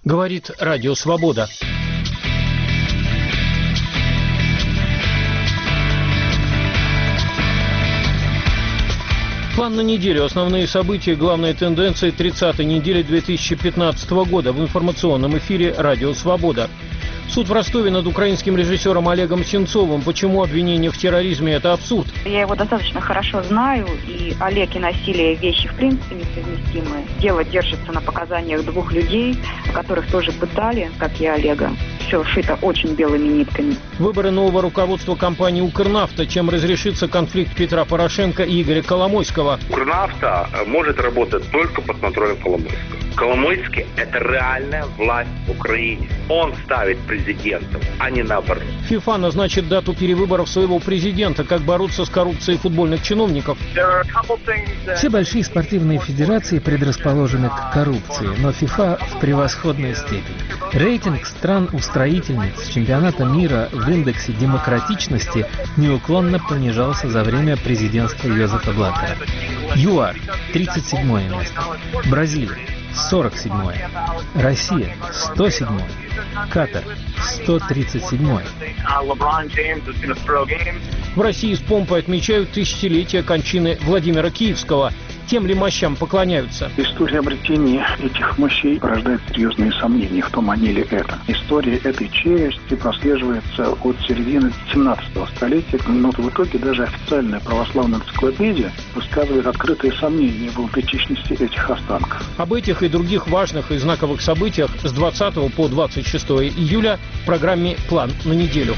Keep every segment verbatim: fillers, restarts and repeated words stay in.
Говорит Радио Свобода. План на неделю. Основные события, главные тенденции тридцатой недели две тысячи пятнадцатого года в информационном эфире «Радио Свобода». Суд в Ростове над украинским режиссером Олегом Сенцовым. Почему обвинение в терроризме – это абсурд? Я его достаточно хорошо знаю, и Олег и насилие – вещи в принципе несовместимые. Дело держится на показаниях двух людей, которых тоже пытали, как и Олега. Все шито очень белыми нитками. Выборы нового руководства компании «Укрнафта». Чем разрешится конфликт Петра Порошенко и Игоря Коломойского? «Укрнафта» может работать только под контролем Коломойского. Коломойский – это реальная власть в Украине. Он ставит президентом, а не наоборот. ФИФА назначит дату перевыборов своего президента. Как бороться с коррупцией футбольных чиновников? Все большие спортивные федерации предрасположены к коррупции, но ФИФА в превосходной степени. Рейтинг стран-устроительниц чемпионата мира в индексе демократичности неуклонно понижался за время президентства Йозефа Блаттера. ЮАР – тридцать седьмое место. Бразилия – сорок седьмое. Россия – сто седьмое. Катар – сто тридцать седьмое. В России с помпой отмечают тысячелетие кончины Владимира Киевского. Тем ли мощам поклоняются? История обретения этих мощей порождает серьезные сомнения в том, они ли это. История этой челюсти прослеживается от середины семнадцатого столетия, но в итоге даже официальная православная энциклопедия высказывает открытые сомнения в аутентичности этих останков. Об этих и других важных и знаковых событиях с двадцатого по двадцать шестое июля в программе «План на неделю».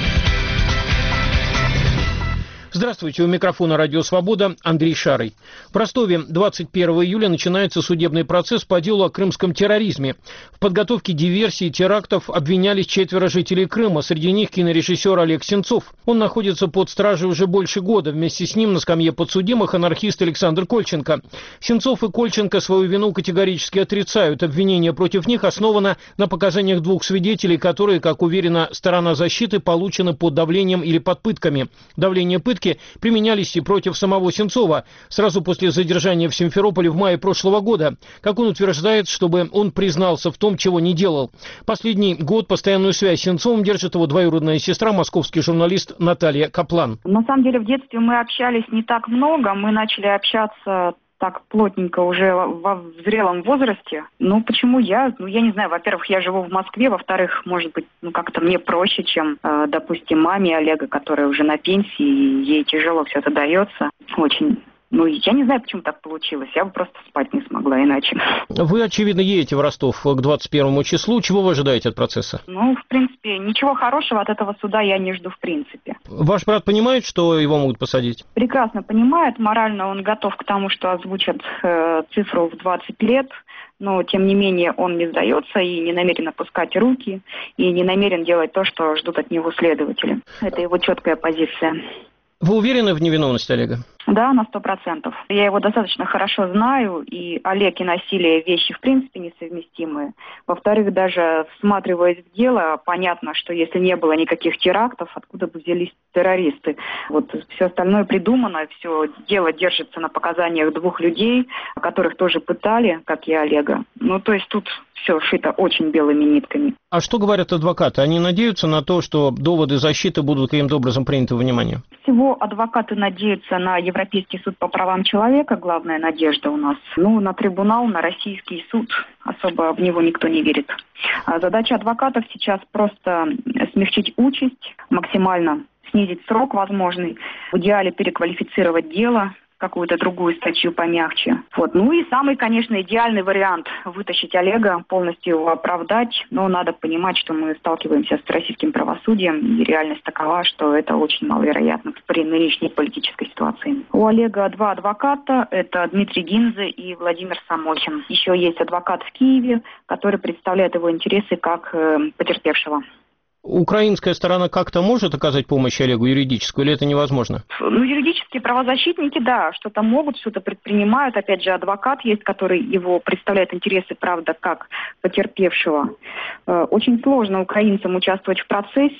Здравствуйте, у микрофона «Радио Свобода» Андрей Шарый. В Ростове двадцать первого июля начинается судебный процесс по делу о крымском терроризме. В подготовке диверсий и терактов обвинялись четверо жителей Крыма, среди них кинорежиссер Олег Сенцов. Он находится под стражей уже больше года. Вместе с ним на скамье подсудимых анархист Александр Кольченко. Сенцов и Кольченко свою вину категорически отрицают. Обвинение против них основано на показаниях двух свидетелей, которые, как уверена сторона защиты, получены под давлением или под пытками. Давление пытки применялись и против самого Сенцова сразу после задержания в Симферополе в мае прошлого года. Как он утверждает, чтобы он признался в том, чего не делал. Последний год постоянную связь с Сенцовым держит его двоюродная сестра, московский журналист Наталья Каплан. На самом деле в детстве мы общались не так много, мы начали общаться так плотненько уже во зрелом возрасте. Ну, почему я? Ну, я не знаю. Во-первых, я живу в Москве. Во-вторых, может быть, ну, как-то мне проще, чем, э, допустим, маме Олега, которая уже на пенсии, и ей тяжело все это дается. Очень. Ну, я не знаю, почему так получилось. Я бы просто спать не смогла иначе. Вы, очевидно, едете в Ростов к двадцать первому числу. Чего вы ожидаете от процесса? Ну, в принципе, ничего хорошего от этого суда я не жду в принципе. Ваш брат понимает, что его могут посадить? Прекрасно понимает. Морально он готов к тому, что озвучат э, цифру в двадцать лет. Но, тем не менее, он не сдается и не намерен опускать руки, и не намерен делать то, что ждут от него следователи. Это его четкая позиция. Вы уверены в невиновности Олега? Да, на сто процентов. Я его достаточно хорошо знаю, и Олег и насилие – вещи в принципе несовместимые. Во-вторых, даже всматриваясь в дело, понятно, что если не было никаких терактов, откуда бы взялись террористы. Вот все остальное придумано, все дело держится на показаниях двух людей, которых тоже пытали, как и Олега. Ну, то есть тут все шито очень белыми нитками. А что говорят адвокаты? Они надеются на то, что доводы защиты будут каким-то образом приняты во внимание? Всего адвокаты надеются на Европейский суд по правам человека, главная надежда у нас. Ну, на трибунал, на российский суд. Особо в него никто не верит. А задача адвокатов сейчас просто смягчить участь, максимально снизить срок возможный, в идеале переквалифицировать дело, какую-то другую статью помягче. Вот. Ну и самый, конечно, идеальный вариант – вытащить Олега, полностью его оправдать. Но надо понимать, что мы сталкиваемся с российским правосудием, и реальность такова, что это очень маловероятно при нынешней политической ситуации. У Олега два адвоката – это Дмитрий Гинзе и Владимир Самохин. Еще есть адвокат в Киеве, который представляет его интересы как э, потерпевшего. Украинская сторона как-то может оказать помощь Олегу юридическую, или это невозможно? Ну, юридические правозащитники, да, что-то могут, что-то предпринимают. Опять же, адвокат есть, который его представляет интересы, правда, как потерпевшего. Очень сложно украинцам участвовать в процессе,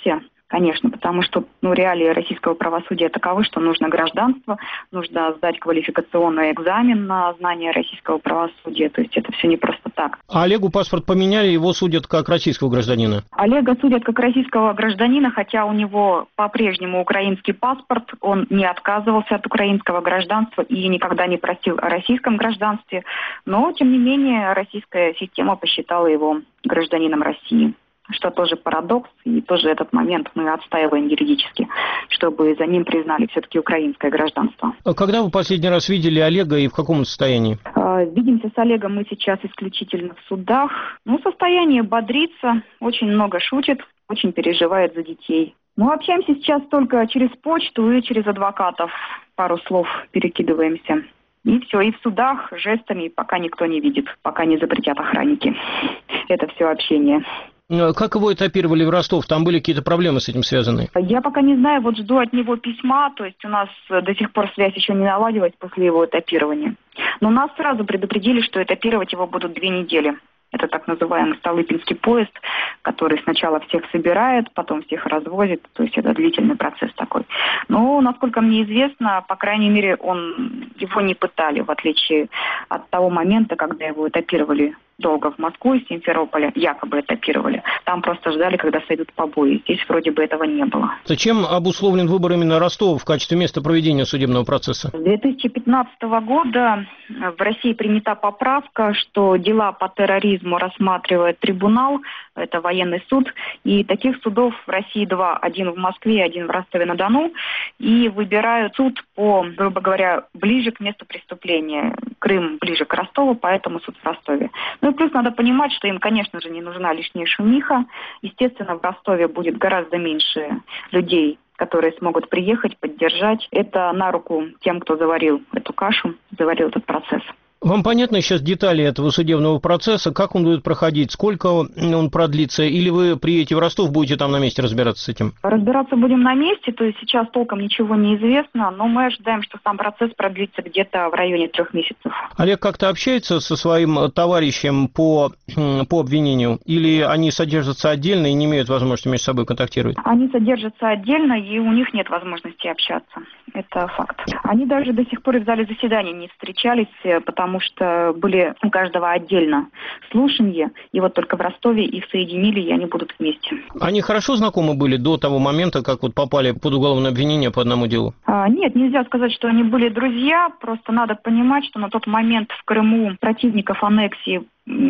Конечно, потому что ну, реалии российского правосудия таковы, что нужно гражданство, нужно сдать квалификационный экзамен на знание российского правосудия. То есть это все не просто так. А Олегу паспорт поменяли, его судят как российского гражданина? Олега судят как российского гражданина, хотя у него по-прежнему украинский паспорт. Он не отказывался от украинского гражданства и никогда не просил о российском гражданстве. Но, тем не менее, российская система посчитала его гражданином России. Что тоже парадокс, и тоже этот момент мы отстаиваем юридически, чтобы за ним признали все-таки украинское гражданство. А когда вы последний раз видели Олега и в каком состоянии? Видимся с Олегом мы сейчас исключительно в судах. Ну, состояние бодрится, очень много шутит, очень переживает за детей. Мы общаемся сейчас только через почту и через адвокатов. Пару слов перекидываемся. И все, и в судах жестами пока никто не видит, пока не запретят охранники. Это все общение. Как его этапировали в Ростов? Там были какие-то проблемы с этим связаны? Я пока не знаю, вот жду от него письма, то есть у нас до сих пор связь еще не наладилась после его этапирования. Но нас сразу предупредили, что этапировать его будут две недели. Это так называемый Столыпинский поезд, который сначала всех собирает, потом всех развозит. То есть это длительный процесс такой. Но, насколько мне известно, по крайней мере, он, его не пытали, в отличие от того момента, когда его этапировали долго в Москву из Симферополя, якобы этапировали. Там просто ждали, когда сойдут побои. Здесь вроде бы этого не было. Зачем обусловлен выбор именно Ростова в качестве места проведения судебного процесса? С две тысячи пятнадцатого года в России принята поправка, что дела по терроризму рассматривает трибунал, это военный суд, и таких судов в России два, один в Москве, один в Ростове-на-Дону, и выбирают суд по, грубо говоря, ближе к месту преступления. Крым ближе к Ростову, поэтому суд в Ростове. Ну и плюс надо понимать, что им, конечно же, не нужна лишняя шумиха. Естественно, в Ростове будет гораздо меньше людей, которые смогут приехать, поддержать. Это на руку тем, кто заварил эту кашу, заварил этот процесс. Вам понятны сейчас детали этого судебного процесса? Как он будет проходить? Сколько он продлится? Или вы приедете в Ростов, будете там на месте разбираться с этим? Разбираться будем на месте. То есть сейчас толком ничего не известно, но мы ожидаем, что сам процесс продлится где-то в районе трех месяцев. Олег как-то общается со своим товарищем по, по обвинению? Или они содержатся отдельно и не имеют возможности между собой контактировать? Они содержатся отдельно, и у них нет возможности общаться. Это факт. Они даже до сих пор и в зале заседаний не встречались, потому что были у каждого отдельно слушания, и вот только в Ростове их соединили, и они будут вместе. Они хорошо знакомы были до того момента, как вот попали под уголовное обвинение по одному делу? А, нет, нельзя сказать, что они были друзья, просто надо понимать, что на тот момент в Крыму противников аннексии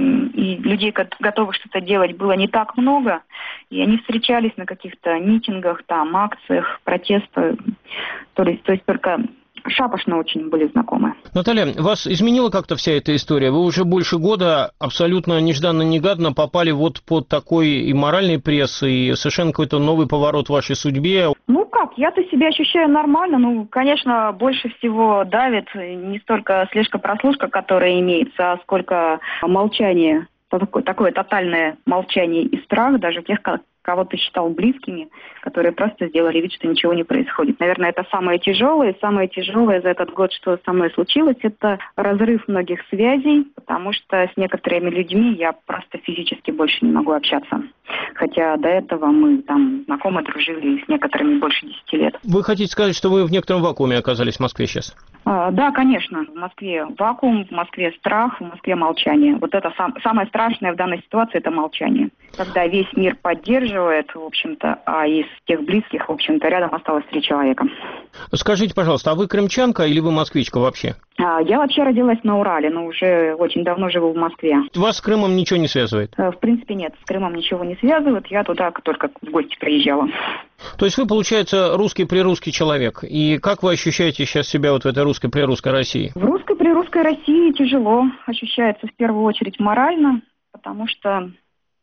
и людей, готовых что-то делать, было не так много, и они встречались на каких-то митингах, там, акциях, протестах, то есть, то есть только шапошно очень были знакомы. Наталья, вас изменила как-то вся эта история? Вы уже больше года абсолютно нежданно-негаданно попали вот под такой и моральный пресс, и совершенно какой-то новый поворот в вашей судьбе. Ну как, я-то себя ощущаю нормально. Ну, конечно, больше всего давит не столько слежка-прослушка, которая имеется, а сколько молчание. Такое, такое тотальное молчание и страх даже тех, кого ты считал близкими, которые просто сделали вид, что ничего не происходит. Наверное, это самое тяжелое. Самое тяжелое за этот год, что со мной случилось, это разрыв многих связей, потому что с некоторыми людьми я просто физически больше не могу общаться. Хотя до этого мы там знакомы, дружили с некоторыми больше десяти лет. Вы хотите сказать, что вы в некотором вакууме оказались в Москве сейчас? А, да, конечно. В Москве вакуум, в Москве страх, в Москве молчание. Вот это сам, самое страшное в данной ситуации – это молчание. Когда весь мир поддерживает, в общем-то, а из тех близких, в общем-то, рядом осталось три человека. Скажите, пожалуйста, а вы крымчанка или вы москвичка вообще? А, я вообще родилась на Урале, но уже очень давно живу в Москве. Вас с Крымом ничего не связывает? В принципе, нет. С Крымом ничего не связывает. Я туда только в гости приезжала. То есть вы, получается, русский-прирусский человек. И как вы ощущаете сейчас себя вот в этой русской-прирусской России? В русской-прирусской России тяжело. Ощущается в первую очередь морально, потому что...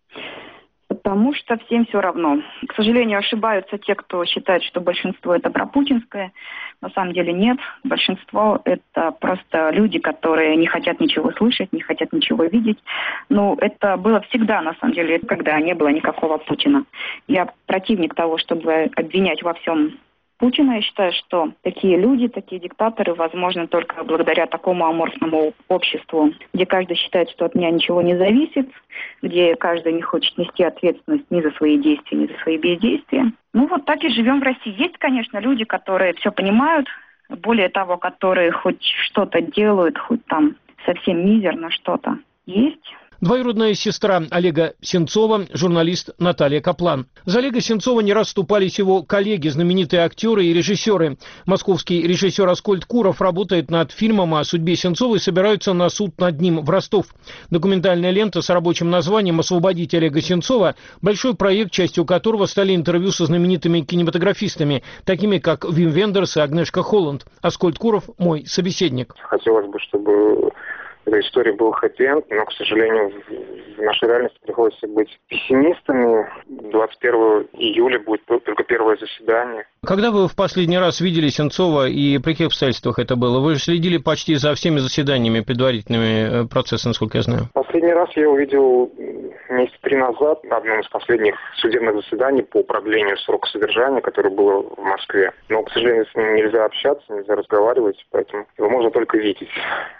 Потому что всем все равно. К сожалению, ошибаются те, кто считает, что большинство это пропутинское. На самом деле нет. Большинство это просто люди, которые не хотят ничего слышать, не хотят ничего видеть. Ну, это было всегда, на самом деле, когда не было никакого Путина. Я противник того, чтобы обвинять во всем Путина. Я считаю, что такие люди, такие диктаторы возможны только благодаря такому аморфному обществу, где каждый считает, что от меня ничего не зависит, где каждый не хочет нести ответственность ни за свои действия, ни за свои бездействия. Ну вот так и живем в России. Есть, конечно, люди, которые все понимают, более того, которые хоть что-то делают, хоть там совсем мизерно что-то. Есть. Двоюродная сестра Олега Сенцова, журналист Наталья Каплан. За Олега Сенцова не раз вступались его коллеги, знаменитые актеры и режиссеры. Московский режиссер Аскольд Куров работает над фильмом о судьбе Сенцова и собираются на суд над ним в Ростов. Документальная лента с рабочим названием «Освободить Олега Сенцова» – большой проект, частью которого стали интервью со знаменитыми кинематографистами, такими как Вим Вендерс и Агнешка Холланд. Аскольд Куров – мой собеседник. Хотелось бы, чтобы эта история была хэппи-энд, но, к сожалению, в нашей реальности приходится быть пессимистами. двадцать первого июля будет только первое заседание. Когда вы в последний раз видели Сенцова и при каких обстоятельствах это было? Вы же следили почти за всеми заседаниями предварительными процесса, насколько я знаю. Последний раз я увидел месяца три назад на одном из последних судебных заседаний по продлению срока содержания, которое было в Москве. Но, к сожалению, с ним нельзя общаться, нельзя разговаривать, поэтому его можно только видеть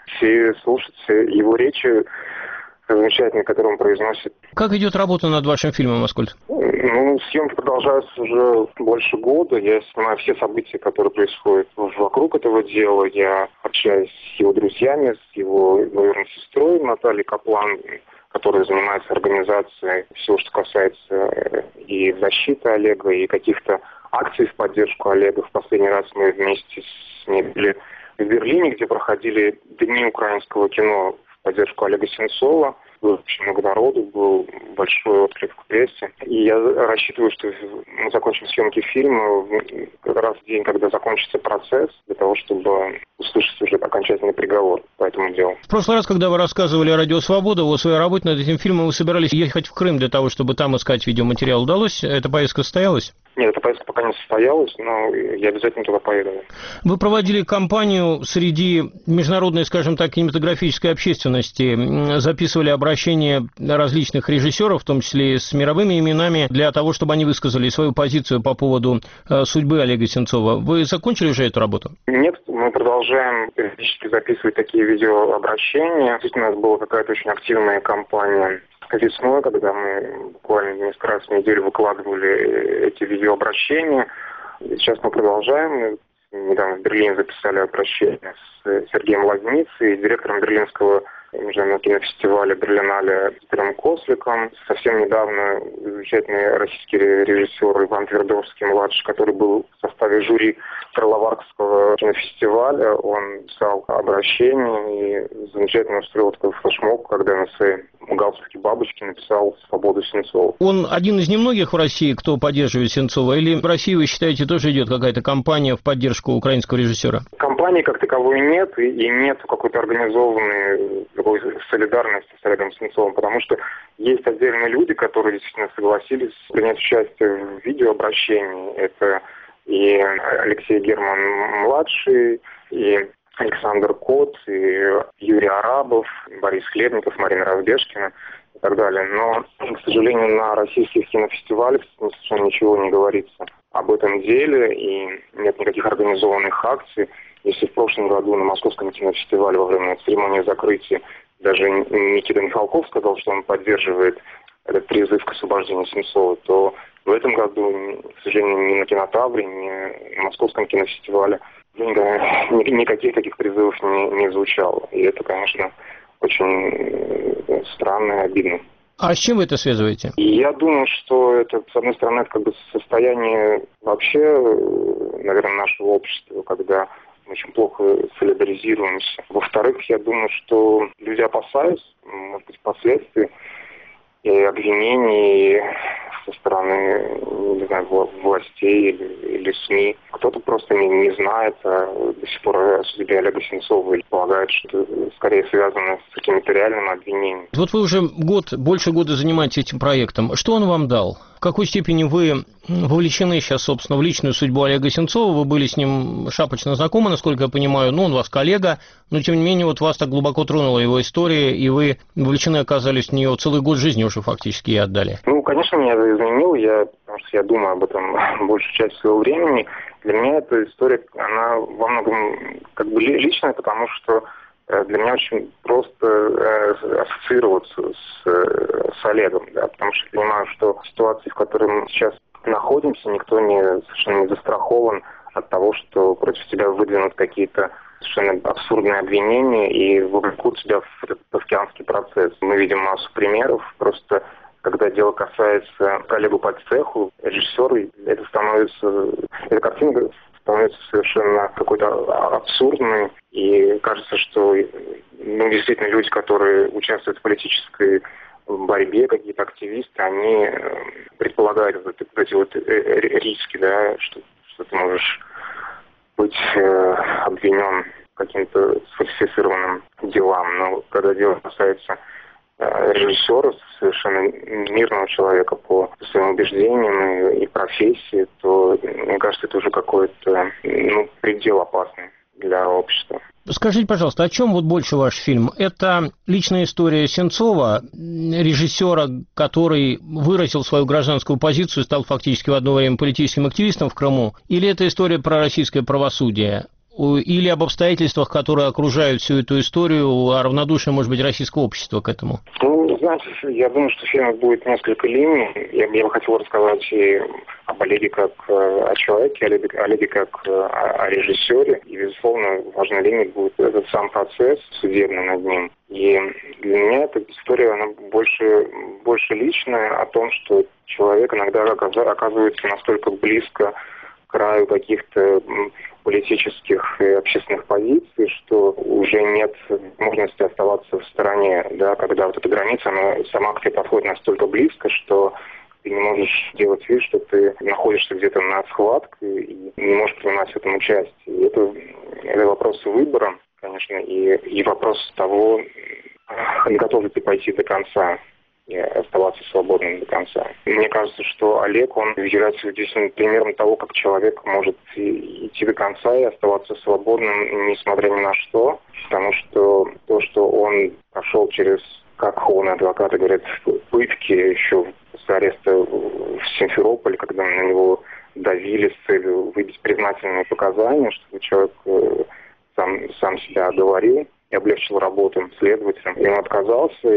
и слушать его речи замечательные, которые он произносит. Как идет работа над вашим фильмом, Аскольд? Ну, съемки продолжаются уже больше года. Я снимаю все события, которые происходят вокруг этого дела. Я общаюсь с его друзьями, с его двоюродной сестрой Натальей Каплан, которая занимается организацией всего, что касается и защиты Олега, и каких-то акций в поддержку Олега. В последний раз мы вместе с ней были в Берлине, где проходили Дни украинского кино в поддержку Олега Сенцова. Было очень много народу, был большой отклик в прессе. И я рассчитываю, что мы закончим съемки фильма как раз в день, когда закончится процесс, для того, чтобы услышать уже окончательный приговор по этому делу. В прошлый раз, когда вы рассказывали о «Радио Свобода», о своей работе над этим фильмом, вы собирались ехать в Крым для того, чтобы там искать видеоматериал. Удалось? Эта поездка состоялась? Нет, эта поездка пока не состоялась, но я обязательно туда поеду. Вы проводили кампанию среди международной, скажем так, кинематографической общественности, записывали обращения различных режиссеров, в том числе с мировыми именами, для того, чтобы они высказали свою позицию по поводу судьбы Олега Сенцова. Вы закончили уже эту работу? Нет, мы продолжаем периодически записывать такие видеообращения. Действительно, у нас была какая-то очень активная кампания весной, когда мы буквально несколько раз в неделю выкладывали эти видеообращения. Сейчас мы продолжаем. Недавно в Берлине записали обращение с Сергеем Лазницей, директором берлинского международного кинофестиваля Берлинале Питером Косликом. Совсем недавно замечательный российский режиссер Иван Твердовский-младший, который был в составе жюри Карловарского кинофестиваля, он писал обращение и замечательно устроил такой флешмоб, когда на своей галстуке бабочки написал «Свободу Сенцова». Он один из немногих в России, кто поддерживает Сенцова, или в России, вы считаете, тоже идет какая-то кампания в поддержку украинского режиссера? Кампании как таковой нет, и нет какой-то организованной такой солидарности с Олегом Сенцовым, потому что есть отдельные люди, которые действительно согласились принять участие в видеообращении. Это и Алексей Герман-младший, и Александр Кот, и Юрий Арабов, Борис Хлебников, Марина Разбежкина и так далее. Но, к сожалению, на российских кинофестивалях совершенно ничего не говорится об этом деле, и нет никаких организованных акций. Если в прошлом году на Московском кинофестивале во время церемонии закрытия даже Никита Михалков сказал, что он поддерживает этот призыв к освобождению Сенцова, то в этом году, к сожалению, ни на Кинотавре, ни на Московском кинофестивале никаких таких призывов не, не звучало. И это, конечно, очень странно и обидно. А с чем вы это связываете? Я думаю, что это, с одной стороны, это как бы состояние вообще, наверное, нашего общества, когда мы очень плохо солидаризируемся. Во-вторых, я думаю, что люди опасаются, может быть, последствий и обвинений со стороны, не знаю, властей или, или СМИ. Кто-то просто не, не знает а до сих пор о судьбе Олега Сенцова и полагает, что это скорее связано с какими-то реальными обвинениями. Вот вы уже год, больше года занимаетесь этим проектом. Что он вам дал? В какой степени вы вовлечены сейчас, собственно, в личную судьбу Олега Сенцова? Вы были с ним шапочно знакомы, насколько я понимаю. Ну, он у вас коллега, но, тем не менее, вот вас так глубоко тронула его история, и вы вовлечены оказались в нее целый год жизни уже фактически и отдали. Ну, конечно, меня это изменило. Я потому что я думаю об этом большую часть своего времени. Для меня эта история, она во многом как бы личная, потому что для меня очень просто ассоциироваться с, с Олегом, да, потому что я понимаю, что в ситуации, в которой мы сейчас находимся, никто не, совершенно не застрахован от того, что против тебя выдвинут какие-то совершенно абсурдные обвинения и вовлекут тебя в этот кафкианский процесс. Мы видим массу примеров, просто когда дело касается коллегу по цеху, режиссера, это становится, эта картина становится совершенно какой-то абсурдной, и кажется, что ну, действительно люди, которые участвуют в политической борьбе, какие-то активисты, они предполагают вот эти вот риски, да, что, что ты можешь быть э, обвинен каким-то сфальсифицированным делам. Но когда дело касается э, режиссера, совершенно мирного человека по своим убеждениям и, и профессии, то, мне кажется, это уже какой-то ну, предел опасный для общества. Скажите, пожалуйста, о чем вот больше ваш фильм? Это личная история Сенцова, режиссера, который выразил свою гражданскую позицию и стал фактически в одно время политическим активистом в Крыму? Или это история про российское правосудие? Или об обстоятельствах, которые окружают всю эту историю, о равнодушии, может быть, российского общества к этому? Ну, знаете, я думаю, что в фильме будет несколько линий. Я, я бы хотел рассказать и об Олеге как о человеке, Олеге, Олеге как о, о режиссере. И, безусловно, важной линией будет этот сам процесс судебный над ним. И для меня эта история, она больше, больше личная, о том, что человек иногда оказывается настолько близко к краю каких-то политических и общественных позиций, что уже нет возможности оставаться в стороне, да, когда вот эта граница, она сама к тебе подходит настолько близко, что ты не можешь делать вид, что ты находишься где-то на схватке и не можешь принимать в этом участие. И это, это вопрос выбора, конечно, и, и вопрос того, готов ли ты пойти до конца и оставаться свободным до конца. Мне кажется, что Олег, он является действительно примером того, как человек может идти до конца и оставаться свободным, несмотря ни на что, потому что то, что он прошел через, как холодные адвокаты говорят, пытки еще после ареста в Симферополе, когда на него давили с целью выбить признательные показания, чтобы человек сам, сам себя оговорил и облегчил работу следователям. И он отказался,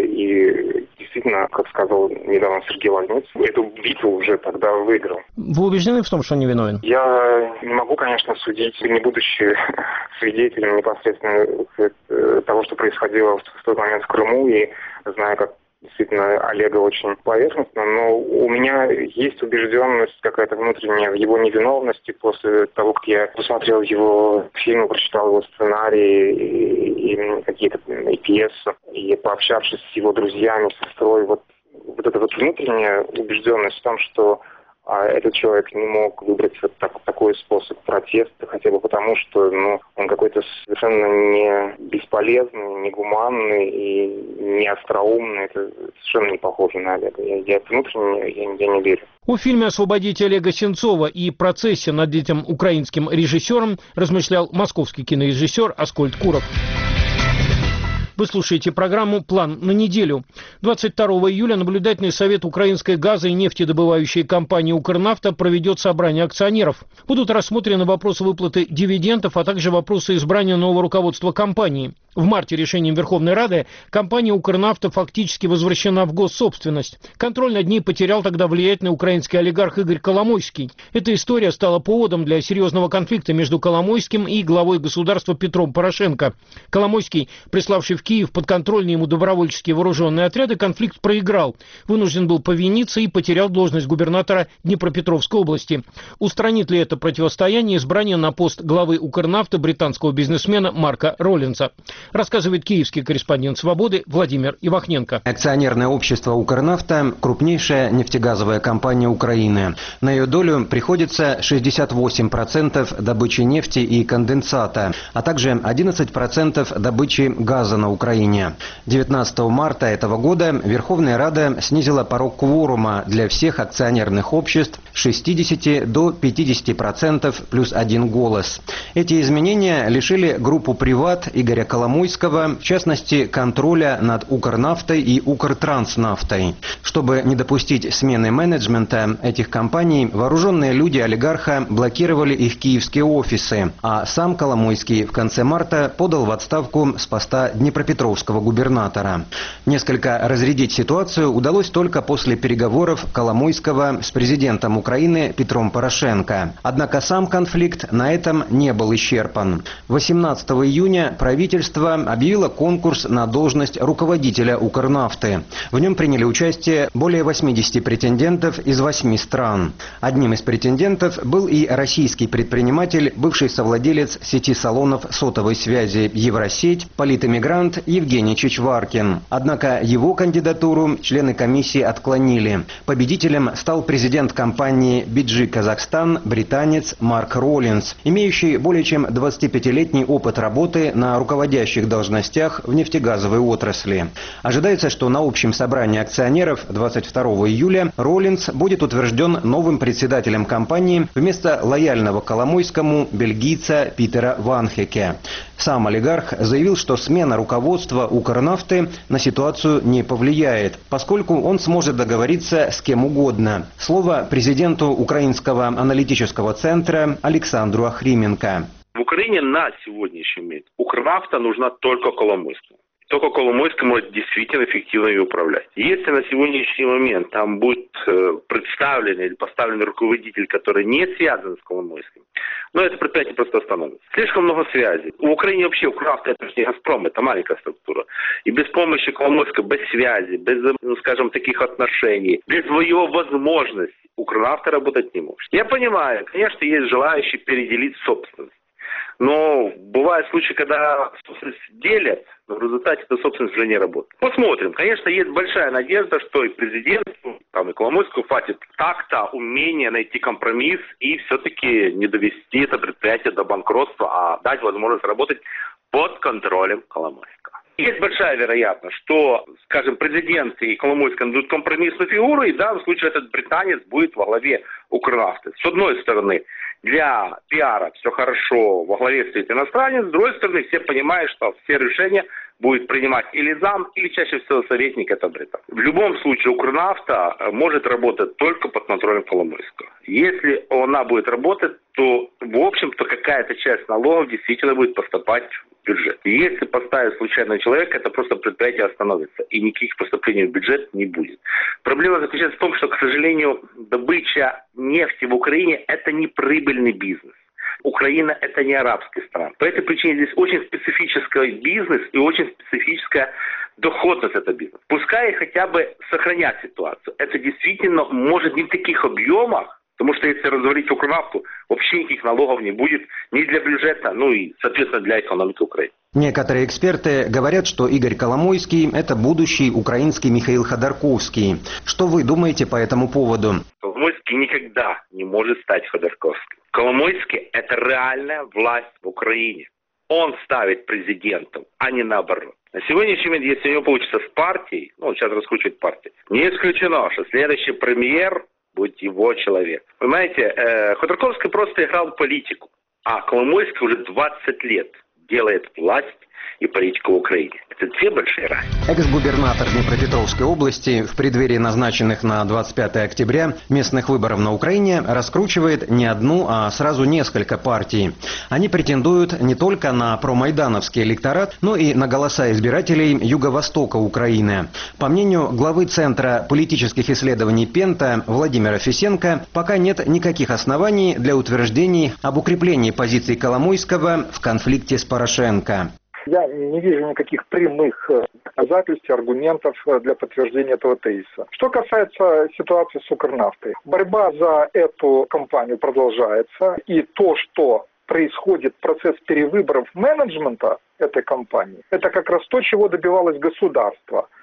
и действительно, как сказал недавно Сергей Лазниц, эту битву уже тогда выиграл. Вы убеждены в том, что он не виновен? Я не могу, конечно, судить, не будучи свидетелем непосредственно того, что происходило в тот момент в Крыму, и зная, как действительно Олега очень поверхностно, но у меня есть убежденность какая-то внутренняя в его невиновности после того, как я посмотрел его фильмы, прочитал его сценарии и, и какие-то и пьесы, и пообщавшись с его друзьями, с сестрой, вот, вот эта вот внутренняя убежденность в том, что а этот человек не мог выбрать вот так, такой способ протеста, хотя бы потому, что ну, он какой-то совершенно не бесполезный, не гуманный и не остроумный. Это совершенно не похоже на Олега. Я, я внутренне я, я не верю. О фильме «Освободите Олега Сенцова» и процессе над этим украинским режиссером размышлял московский кинорежиссер Аскольд Куров. Вы слушаете программу «План на неделю». двадцать второго июля наблюдательный совет украинской газо- и нефтедобывающей компании «Укрнафта» проведет собрание акционеров. Будут рассмотрены вопросы выплаты дивидендов, а также вопросы избрания нового руководства компании. В марте решением Верховной Рады компания «Укрнафта» фактически возвращена в госсобственность. Контроль над ней потерял тогда влиятельный украинский олигарх Игорь Коломойский. Эта история стала поводом для серьезного конфликта между Коломойским и главой государства Петром Порошенко. Коломойский, приславший в Киев подконтрольные ему добровольческие вооруженные отряды, конфликт проиграл. Вынужден был повиниться и потерял должность губернатора Днепропетровской области. Устранит ли это противостояние избрание на пост главы «Укрнафты» британского бизнесмена Марка Роллинса? Рассказывает киевский корреспондент «Свободы» Владимир Ивахненко. Акционерное общество «Укрнафта» – крупнейшая нефтегазовая компания Украины. На ее долю приходится шестьдесят восемь процентов добычи нефти и конденсата, а также одиннадцать процентов добычи газа на Украине. Украине. девятнадцатого марта этого года Верховная Рада снизила порог кворума для всех акционерных обществ с шестидесяти до пятидесяти процентов плюс один голос. Эти изменения лишили группу «Приват» Игоря Коломойского, в частности, контроля над «Укрнафтой» и «Укртранснафтой». Чтобы не допустить смены менеджмента этих компаний, вооруженные люди олигарха блокировали их киевские офисы, а сам Коломойский в конце марта подал в отставку с поста днепропетровского губернатора. Несколько разрядить ситуацию удалось только после переговоров Коломойского с президентом Украины Петром Порошенко. Однако сам конфликт на этом не был исчерпан. восемнадцатого июня правительство объявило конкурс на должность руководителя «Укрнафты». В нем приняли участие более восьмидесяти претендентов из восьми стран. Одним из претендентов был и российский предприниматель, бывший совладелец сети салонов сотовой связи «Евросеть», политэмигрант Евгений Чичваркин. Однако его кандидатуру члены комиссии отклонили. Победителем стал президент компании би джи Казахстан, британец Марк Роллинс, имеющий более чем двадцатипятилетний опыт работы на руководящих должностях в нефтегазовой отрасли. Ожидается, что на общем собрании акционеров двадцать второго июля Роллинс будет утвержден новым председателем компании вместо лояльного Коломойскому бельгийца Питера Ванхеке. Сам олигарх заявил, что смена руководства «Укрнафты» на ситуацию не повлияет, поскольку он сможет договориться с кем угодно. Слово президенту Украинского аналитического центра Александру Ахрименко. В Украине на сегодняшний момент «Укрнафта» нужна только Коломойскому. Только Коломойский может действительно эффективно ее управлять. Если на сегодняшний момент там будет э, представлен или поставлен руководитель, который не связан с Коломойским, но это предприятие просто остановится. Слишком много связей. В Украине вообще «Укрнафта» это же не «Газпром», это маленькая структура. И без помощи Коломойского, без связи, без, ну, скажем, таких отношений, без его возможностей «Укрнафта» работать не может. Я понимаю, конечно, есть желающие переделить собственность. Но бывают случаи, когда собственность делят, но в результате эта собственность уже не работает. Посмотрим. Конечно, есть большая надежда, что и президенту, там, и Коломойскому хватит так-то умения найти компромисс и все-таки не довести это предприятие до банкротства, а дать возможность работать под контролем Коломойского. Есть большая вероятность, что, скажем, президент и Коломойский найдут компромиссную фигуру, и в данном случае этот британец будет во главе «Укрнафты». С одной стороны, для пиара все хорошо, во главе стоит иностранец, с другой стороны, все понимают, что все решения будет принимать или зам, или чаще всего советник, это британец. В любом случае, «Укрнафта» может работать только под контролем Коломойского. Если она будет работать, то, в общем-то, какая-то часть налогов действительно будет поступать в бюджет. И если поставить случайного человека, это просто предприятие остановится, и никаких поступлений в бюджет не будет. Проблема заключается в том, что, к сожалению, добыча нефти в Украине – это не прибыльный бизнес. Украина – это не арабская страна. По этой причине здесь очень специфический бизнес и очень специфическая доходность этого бизнеса. Пускай хотя бы сохранят ситуацию. Это действительно может не в таких объемах, потому что если разговорить «Укрнафту», вообще никаких налогов не будет ни для бюджета, ну и, соответственно, для экономики Украины. Некоторые эксперты говорят, что Игорь Коломойский – это будущий украинский Михаил Ходорковский. Что вы думаете по этому поводу? Коломойский никогда не может стать Ходорковским. Коломойский – это реальная власть в Украине. Он ставит президентом, а не наоборот. На сегодняшний момент, если у него получится с партией, ну, сейчас раскручивает партию, не исключено, что следующий премьер будет его человек. Понимаете, э, Ходорковский просто играл в политику, а Коломойский уже двадцать лет делает власть и политику в Украине. Это две большие разницы. Экс-губернатор Днепропетровской области в преддверии назначенных на двадцать пятое октября местных выборов на Украине раскручивает не одну, а сразу несколько партий. Они претендуют не только на промайдановский электорат, но и на голоса избирателей юго-востока Украины. По мнению главы Центра политических исследований Пента Владимира Фисенко, пока нет никаких оснований для утверждений об укреплении позиций Коломойского в конфликте с Порошенко. Я не вижу никаких прямых доказательств, аргументов для подтверждения этого тезиса. Что касается ситуации с «Укрнафтой», борьба за эту компанию продолжается, и то, что происходит процесс перевыборов менеджмента этой компании, это как раз то, чего добивалось государство.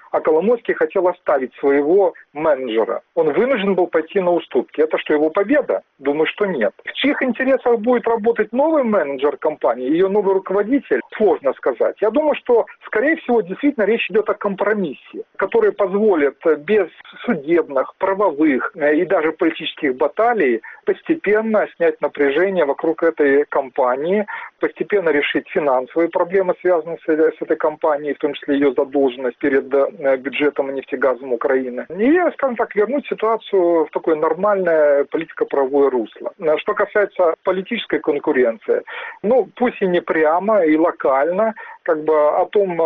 а Коломойский хотел оставить своего менеджера. Он вынужден был пойти на уступки. Это что, его победа? Думаю, что нет. В чьих интересах будет работать новый менеджер компании, ее новый руководитель, сложно сказать. Я думаю, что, скорее всего, действительно речь идет о компромиссе, который позволит без судебных, правовых и даже политических баталий постепенно снять напряжение вокруг этой компании, постепенно решить финансовые проблемы, связанные с, с этой компанией, в том числе ее задолженность перед бюджетом и нефтегазом Украины. И, скажем так, вернуть ситуацию в такое нормальное политико-правовое русло. Что касается политической конкуренции, ну, пусть и не прямо, и локально, как бы о том,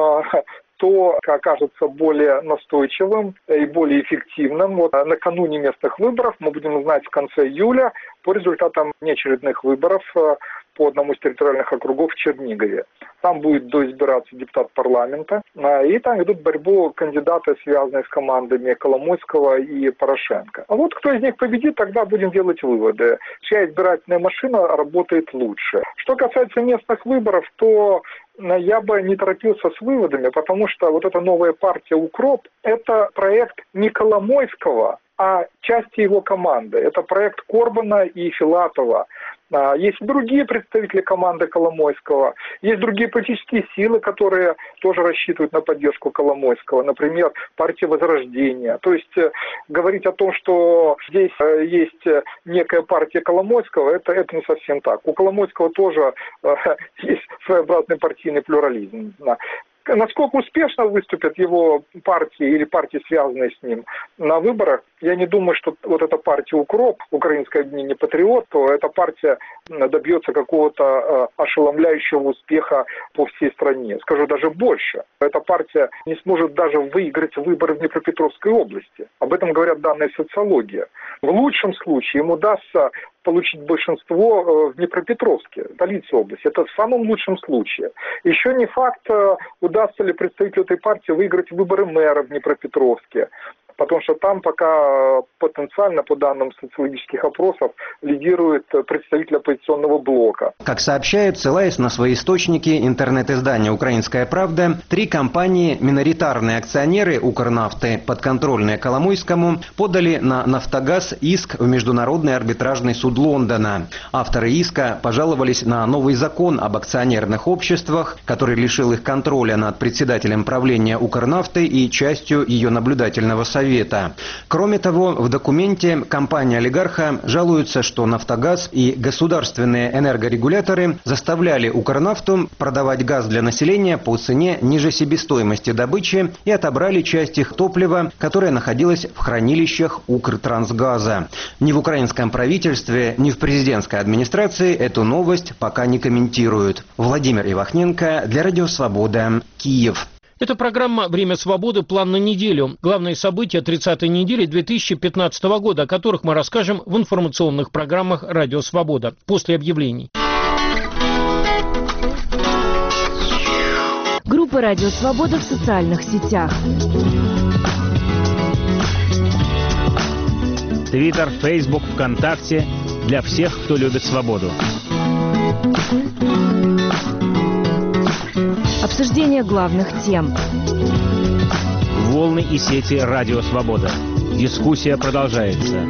что окажется более настойчивым и более эффективным. Вот накануне местных выборов мы будем знать в конце июля по результатам неочередных выборов по одному из территориальных округов в Чернигове. Там будет доизбираться депутат парламента, и там ведут борьбу кандидаты, связанные с командами Коломойского и Порошенко. А вот кто из них победит, тогда будем делать выводы. Чья избирательная машина работает лучше. Что касается местных выборов, то я бы не торопился с выводами, потому что вот эта новая партия «Укроп» – это проект не Коломойского, а части его команды. Это проект Корбана и Филатова. Есть другие представители команды Коломойского, есть другие политические силы, которые тоже рассчитывают на поддержку Коломойского, например, партия Возрождения. То есть говорить о том, что здесь есть некая партия Коломойского, это, это не совсем так. У Коломойского тоже есть своеобразный партийный плюрализм. Насколько успешно выступят его партии или партии, связанные с ним, на выборах, я не думаю, что вот эта партия «Укроп», Украинское объединение «Патриот», то эта партия добьется какого-то ошеломляющего успеха по всей стране. Скажу даже больше. Эта партия не сможет даже выиграть выборы в Днепропетровской области. Об этом говорят данные социологии. В лучшем случае им удастся получить большинство в Днепропетровске, столице области. Это в самом лучшем случае. Еще не факт, удастся ли представителю этой партии выиграть выборы мэра в Днепропетровске. Потому что там пока потенциально, по данным социологических опросов, лидирует представитель оппозиционного блока. Как сообщают, ссылаясь на свои источники, интернет-издание «Украинская правда», три компании, миноритарные акционеры «Укрнафты», подконтрольные Коломойскому, подали на «Нафтогаз» иск в Международный арбитражный суд Лондона. Авторы иска пожаловались на новый закон об акционерных обществах, который лишил их контроля над председателем правления «Укрнафты» и частью ее наблюдательного совета. Кроме того, в документе компания олигарха жалуется, что «Нафтогаз» и государственные энергорегуляторы заставляли «Укрнафту» продавать газ для населения по цене ниже себестоимости добычи и отобрали часть их топлива, которое находилось в хранилищах «Укртрансгаза». Ни в украинском правительстве, ни в президентской администрации эту новость пока не комментируют. Владимир Ивахненко для Радио Свобода, Киев. Это программа «Время свободы. План на неделю». Главные события тридцатой недели две тысячи пятнадцатого года, о которых мы расскажем в информационных программах «Радио Свобода» после объявлений. Группа «Радио Свобода» в социальных сетях. Твиттер, Фейсбук, ВКонтакте. Для всех, кто любит свободу. Обсуждение главных тем. Волны и сети «Радио Свобода». Дискуссия продолжается.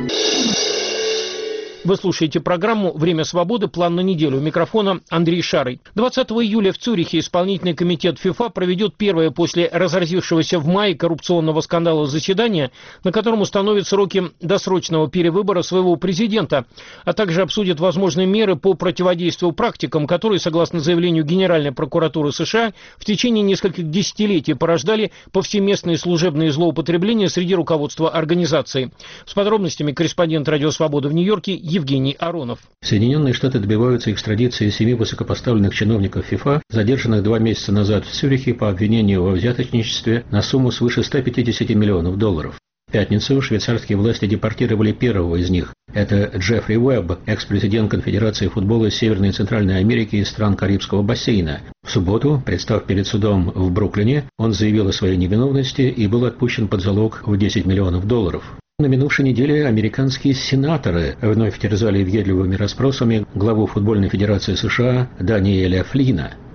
Вы слушаете программу «Время свободы. План на неделю». У микрофона Андрей Шарый. двадцатого июля в Цюрихе исполнительный комитет ФИФА проведет первое после разразившегося в мае коррупционного скандала заседание, на котором установит сроки досрочного перевыбора своего президента, а также обсудит возможные меры по противодействию практикам, которые, согласно заявлению Генеральной прокуратуры США, в течение нескольких десятилетий порождали повсеместные служебные злоупотребления среди руководства организации. С подробностями корреспондент «Радио Свобода» в Нью-Йорке Евгений Аронов. Соединенные Штаты добиваются экстрадиции семи высокопоставленных чиновников ФИФА, задержанных два месяца назад в Цюрихе по обвинению во взяточничестве на сумму свыше ста пятидесяти миллионов долларов. В пятницу швейцарские власти депортировали первого из них. Это Джеффри Уэбб, экс-президент Конфедерации футбола Северной и Центральной Америки и стран Карибского бассейна. В субботу, представ перед судом в Бруклине, он заявил о своей невиновности и был отпущен под залог в десять миллионов долларов. На минувшей неделе американские сенаторы вновь терзали въедливыми расспросами главу футбольной федерации США Даниэля Флина.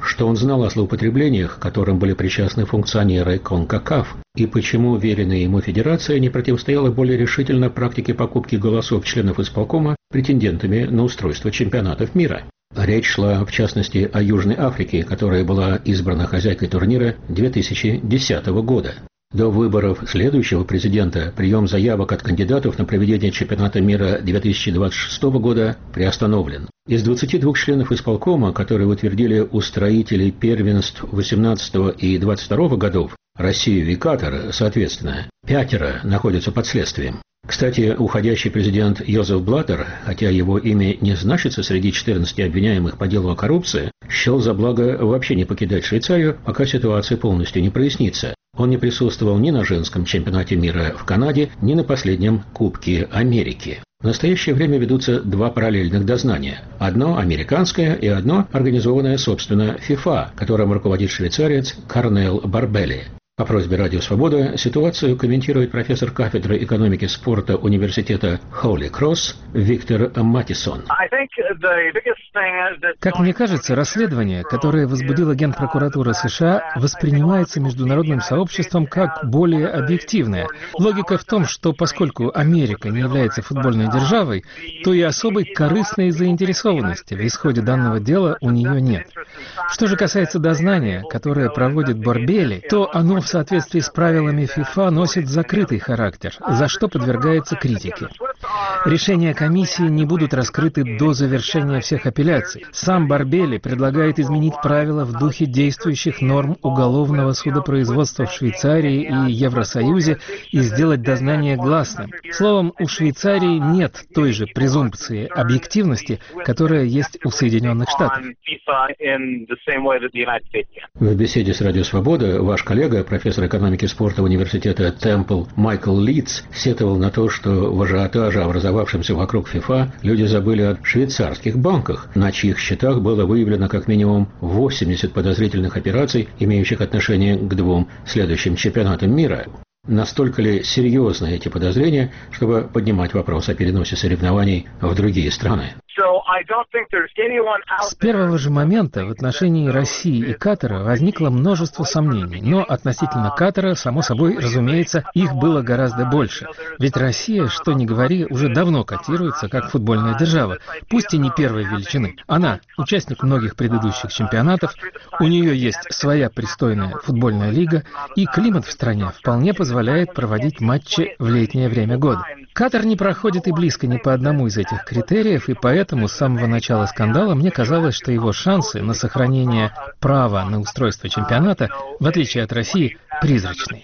что он знал о злоупотреблениях, к которым были причастны функционеры КОНКАКАФ, и почему веренная ему федерация не противостояла более решительно практике покупки голосов членов исполкома претендентами на устройство чемпионатов мира. Речь шла, в частности, о Южной Африке, которая была избрана хозяйкой турнира две тысячи десятого года. До выборов следующего президента прием заявок от кандидатов на проведение чемпионата мира две тысячи двадцать шестого года приостановлен. Из двадцати двух членов исполкома, которые утвердили устроители первенств восемнадцатого и двадцать второго годов, Россию и Катар, соответственно, пятеро находятся под следствием. Кстати, уходящий президент Йозеф Блаттер, хотя его имя не значится среди четырнадцати обвиняемых по делу о коррупции, счел за благо вообще не покидать Швейцарию, пока ситуация полностью не прояснится. Он не присутствовал ни на женском чемпионате мира в Канаде, ни на последнем Кубке Америки. В настоящее время ведутся два параллельных дознания. Одно американское и одно организованное, собственно, ФИФА, которым руководит швейцарец Корнел Барбелли. По просьбе «Радио Свобода» ситуацию комментирует профессор кафедры экономики спорта университета Холли Кросс Виктор Матисон. Как мне кажется, расследование, которое возбудила Генпрокуратура США, воспринимается международным сообществом как более объективное. Логика в том, что поскольку Америка не является футбольной державой, то и особой корыстной заинтересованности в исходе данного дела у нее нет. Что же касается дознания, которое проводит Барбелли, то оно в соответствии с правилами ФИФА носит закрытый характер, за что подвергается критике. Решения комиссии не будут раскрыты до завершения всех апелляций. Сам Барбелли предлагает изменить правила в духе действующих норм уголовного судопроизводства в Швейцарии и Евросоюзе и сделать дознание гласным. Словом, у Швейцарии нет той же презумпции объективности, которая есть у Соединенных Штатов. В беседе с «Радио Свобода» ваш коллега, профессор экономики спорта университета Темпл Майкл Литц, сетовал на то, что в ажиотаже, образовавшемся вокруг ФИФА, люди забыли о швейцарских банках, на чьих счетах было выявлено как минимум восемьдесят подозрительных операций, имеющих отношение к двум следующим чемпионатам мира. Настолько ли серьезны эти подозрения, чтобы поднимать вопрос о переносе соревнований в другие страны? С первого же момента в отношении России и Катара возникло множество сомнений, но относительно Катара, само собой, разумеется, их было гораздо больше. Ведь Россия, что ни говори, уже давно котируется как футбольная держава, пусть и не первой величины. Она участник многих предыдущих чемпионатов, у нее есть своя пристойная футбольная лига, и климат в стране вполне позволяет проводить матчи в летнее время года. Катар не проходит и близко ни по одному из этих критериев, и поэтому с самого начала скандала мне казалось, что его шансы на сохранение права на устройство чемпионата, в отличие от России, призрачные.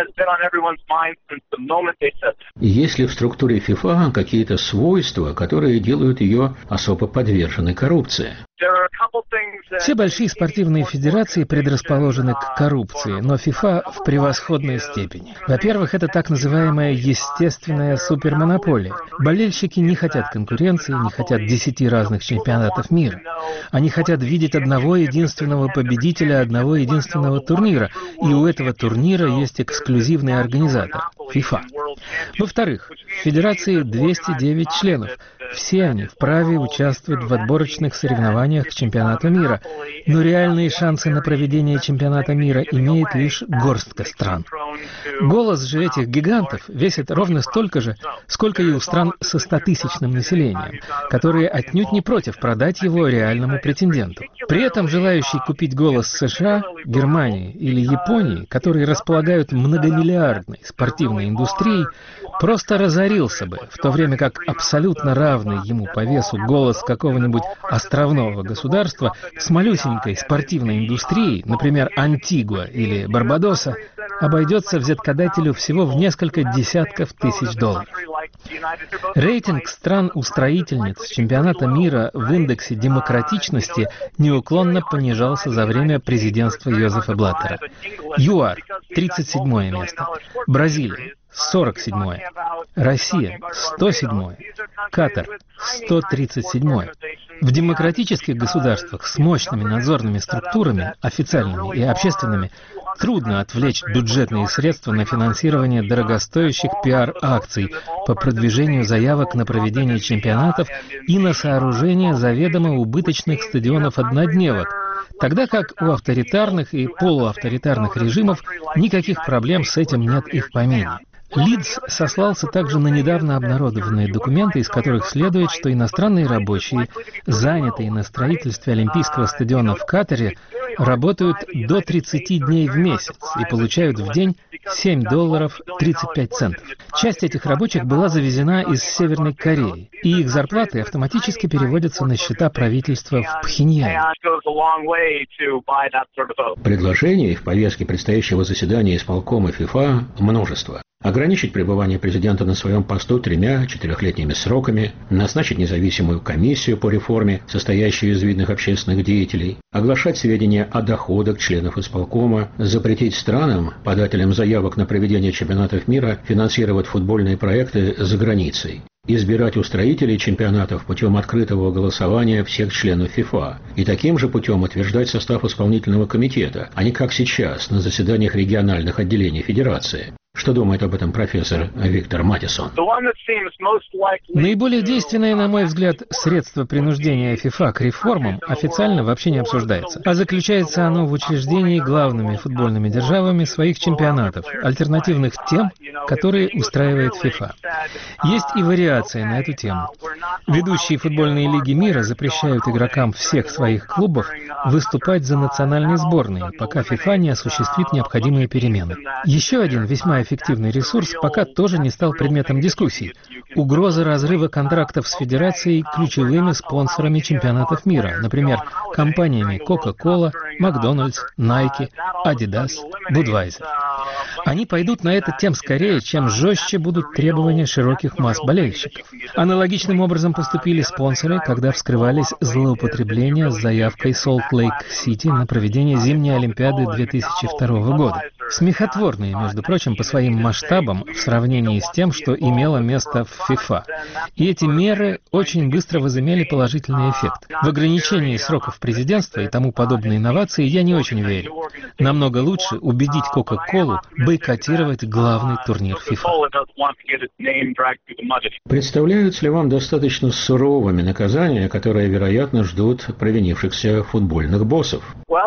Есть ли в структуре ФИФА какие-то свойства, которые делают ее особо подверженной коррупции? Все большие спортивные федерации предрасположены к коррупции, но ФИФА в превосходной степени. Во-первых, это так называемая естественная супермонополия. Болельщики не хотят конкуренции, не хотят десяти разных чемпионатов мира. Они хотят видеть одного единственного победителя одного единственного турнира, и у этого турнира есть эксклюзивный организатор – ФИФА. Во-вторых, в федерации двести девять членов. Все они вправе участвовать в отборочных соревнованиях к чемпионату мира, но реальные шансы на проведение чемпионата мира имеет лишь горстка стран. Голос же этих гигантов весит ровно столько же, сколько и у стран со стотысячным населением, которые отнюдь не против продать его реальному претенденту. При этом желающий купить голос США, Германии или Японии, которые располагают многомиллиардной спортивной индустрией, просто разорился бы, в то время как абсолютно равный ему по весу голос какого-нибудь островного государства с малюсенькой спортивной индустрией, например, Антигуа или Барбадоса, обойдется взяткодателю всего в несколько десятков тысяч долларов. Рейтинг стран-устроительниц чемпионата мира в индексе демократичности неуклонно понижался за время президентства Йозефа Блаттера. ЮАР – тридцать седьмое место, Бразилия – сорок седьмое, Россия – сто седьмое, Катар – сто тридцать седьмое. В демократических государствах с мощными надзорными структурами, официальными и общественными, трудно отвлечь бюджетные средства на финансирование дорогостоящих пиар-акций по продвижению заявок на проведение чемпионатов и на сооружение заведомо убыточных стадионов-однодневок, Тогда как у авторитарных и полуавторитарных режимов никаких проблем с этим нет и в помине. Лидс сослался также на недавно обнародованные документы, из которых следует, что иностранные рабочие, занятые на строительстве Олимпийского стадиона в Катаре, работают до тридцати дней в месяц и получают в день семь долларов тридцать пять центов. Часть этих рабочих была завезена из Северной Кореи, и их зарплаты автоматически переводятся на счета правительства в Пхеньяне. Предложений в повестке предстоящего заседания исполкома ФИФА множество. Ограничить пребывание президента на своем посту тремя четырехлетними сроками, назначить независимую комиссию по реформе, состоящую из видных общественных деятелей, оглашать сведения о доходах членов исполкома, запретить странам, подателям заявок на проведение чемпионатов мира, финансировать футбольные проекты за границей. Избирать устроителей чемпионатов путем открытого голосования всех членов ФИФА и таким же путем утверждать состав исполнительного комитета, а не как сейчас на заседаниях региональных отделений Федерации. Что думает об этом профессор Виктор Матисон? Наиболее действенное, на мой взгляд, средство принуждения ФИФА к реформам официально вообще не обсуждается, а заключается оно в учреждении главными футбольными державами своих чемпионатов, альтернативных тем, которые устраивает ФИФА. Есть и вариации на эту тему. Ведущие футбольные лиги мира запрещают игрокам всех своих клубов выступать за национальные сборные, пока ФИФА не осуществит необходимые перемены. Еще один весьма эффективный ресурс пока тоже не стал предметом дискуссий. Угроза разрыва контрактов с Федерацией ключевыми спонсорами чемпионатов мира, например, компаниями Coca-Cola, Макдональдс, Nike, Adidas, Budweiser. Они пойдут на это тем скорее, чем жестче будут требования широких масс болельщиков. Аналогичным образом поступили спонсоры, когда вскрывались злоупотребления с заявкой Солт-Лейк-Сити на проведение зимней Олимпиады две тысячи второго года. Смехотворные, между прочим, по своим масштабам в сравнении с тем, что имело место в ФИФА. И эти меры очень быстро возымели положительный эффект. В ограничении сроков президентства и тому подобные инновации я не очень верю. Намного лучше убедить Coca-Cola бойкотировать главный турнир ФИФА. Представляются ли вам достаточно суровыми наказания, которые, вероятно, ждут провинившихся футбольных боссов?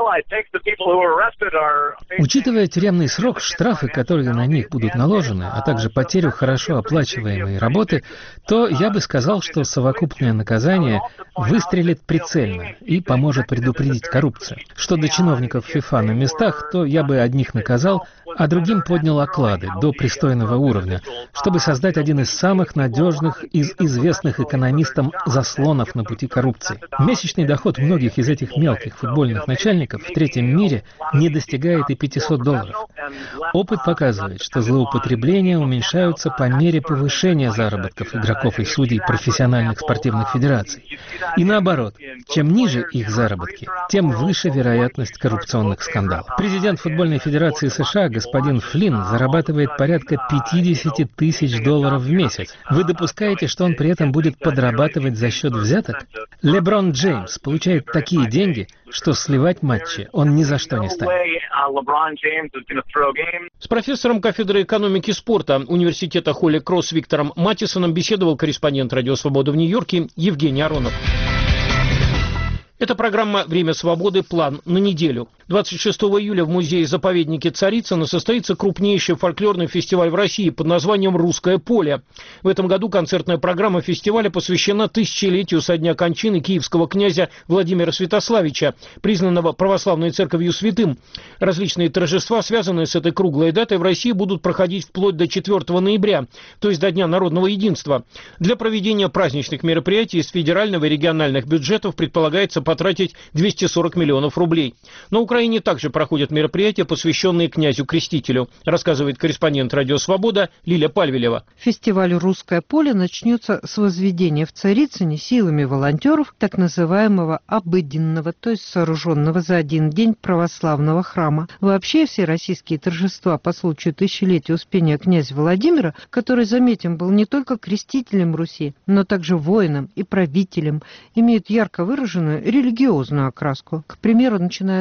Учитывая тюремный срок, штрафы, которые на них будут наложены, а также потерю хорошо оплачиваемой работы, то я бы сказал, что совокупное наказание выстрелит прицельно и поможет предупредить коррупцию. Что до чиновников ФИФА на местах, то я бы одних наказал, а другим поднял оклады до пристойного уровня, чтобы создать один из самых надежных из известных экономистам заслонов на пути коррупции. Месячный доход многих из этих мелких футбольных начальников в третьем мире не достигает и пятисот долларов. Опыт показывает, что злоупотребления уменьшаются по мере повышения заработков игроков и судей профессиональных спортивных федераций. И наоборот, чем ниже их заработки, тем выше вероятность коррупционных скандалов. Президент футбольной федерации США господин Флинн зарабатывает порядка пятьдесят тысяч долларов в месяц. Вы допускаете, что он при этом будет подрабатывать за счет взяток? Леброн Джеймс получает такие деньги, что сливать матчи он ни за что не станет. С профессором кафедры экономики спорта университета Холли Кросс Виктором Матисоном беседовал корреспондент «Радио Свобода» в Нью-Йорке Евгений Аронов. Это программа «Время свободы. План на неделю». двадцать шестого июля в музее-заповеднике Царицыно состоится крупнейший фольклорный фестиваль в России под названием «Русское поле». В этом году концертная программа фестиваля посвящена тысячелетию со дня кончины киевского князя Владимира Святославича, признанного православной церковью святым. Различные торжества, связанные с этой круглой датой, в России будут проходить вплоть до четвёртого ноября, то есть до Дня народного единства. Для проведения праздничных мероприятий из федерального и региональных бюджетов предполагается потратить двести сорок миллионов рублей. На Украине также проходят мероприятия, посвященные князю Крестителю, рассказывает корреспондент «Радио Свобода» Лиля Пальвелева. Фестиваль «Русское поле» начнется с возведения в Царицыне силами волонтеров так называемого обыденного, то есть сооруженного за один день православного храма. Вообще все российские торжества по случаю тысячелетия успения князя Владимира, который, заметим, был не только крестителем Руси, но также воином и правителем, имеют ярко выраженную религиозную окраску. К примеру, начиная с мая в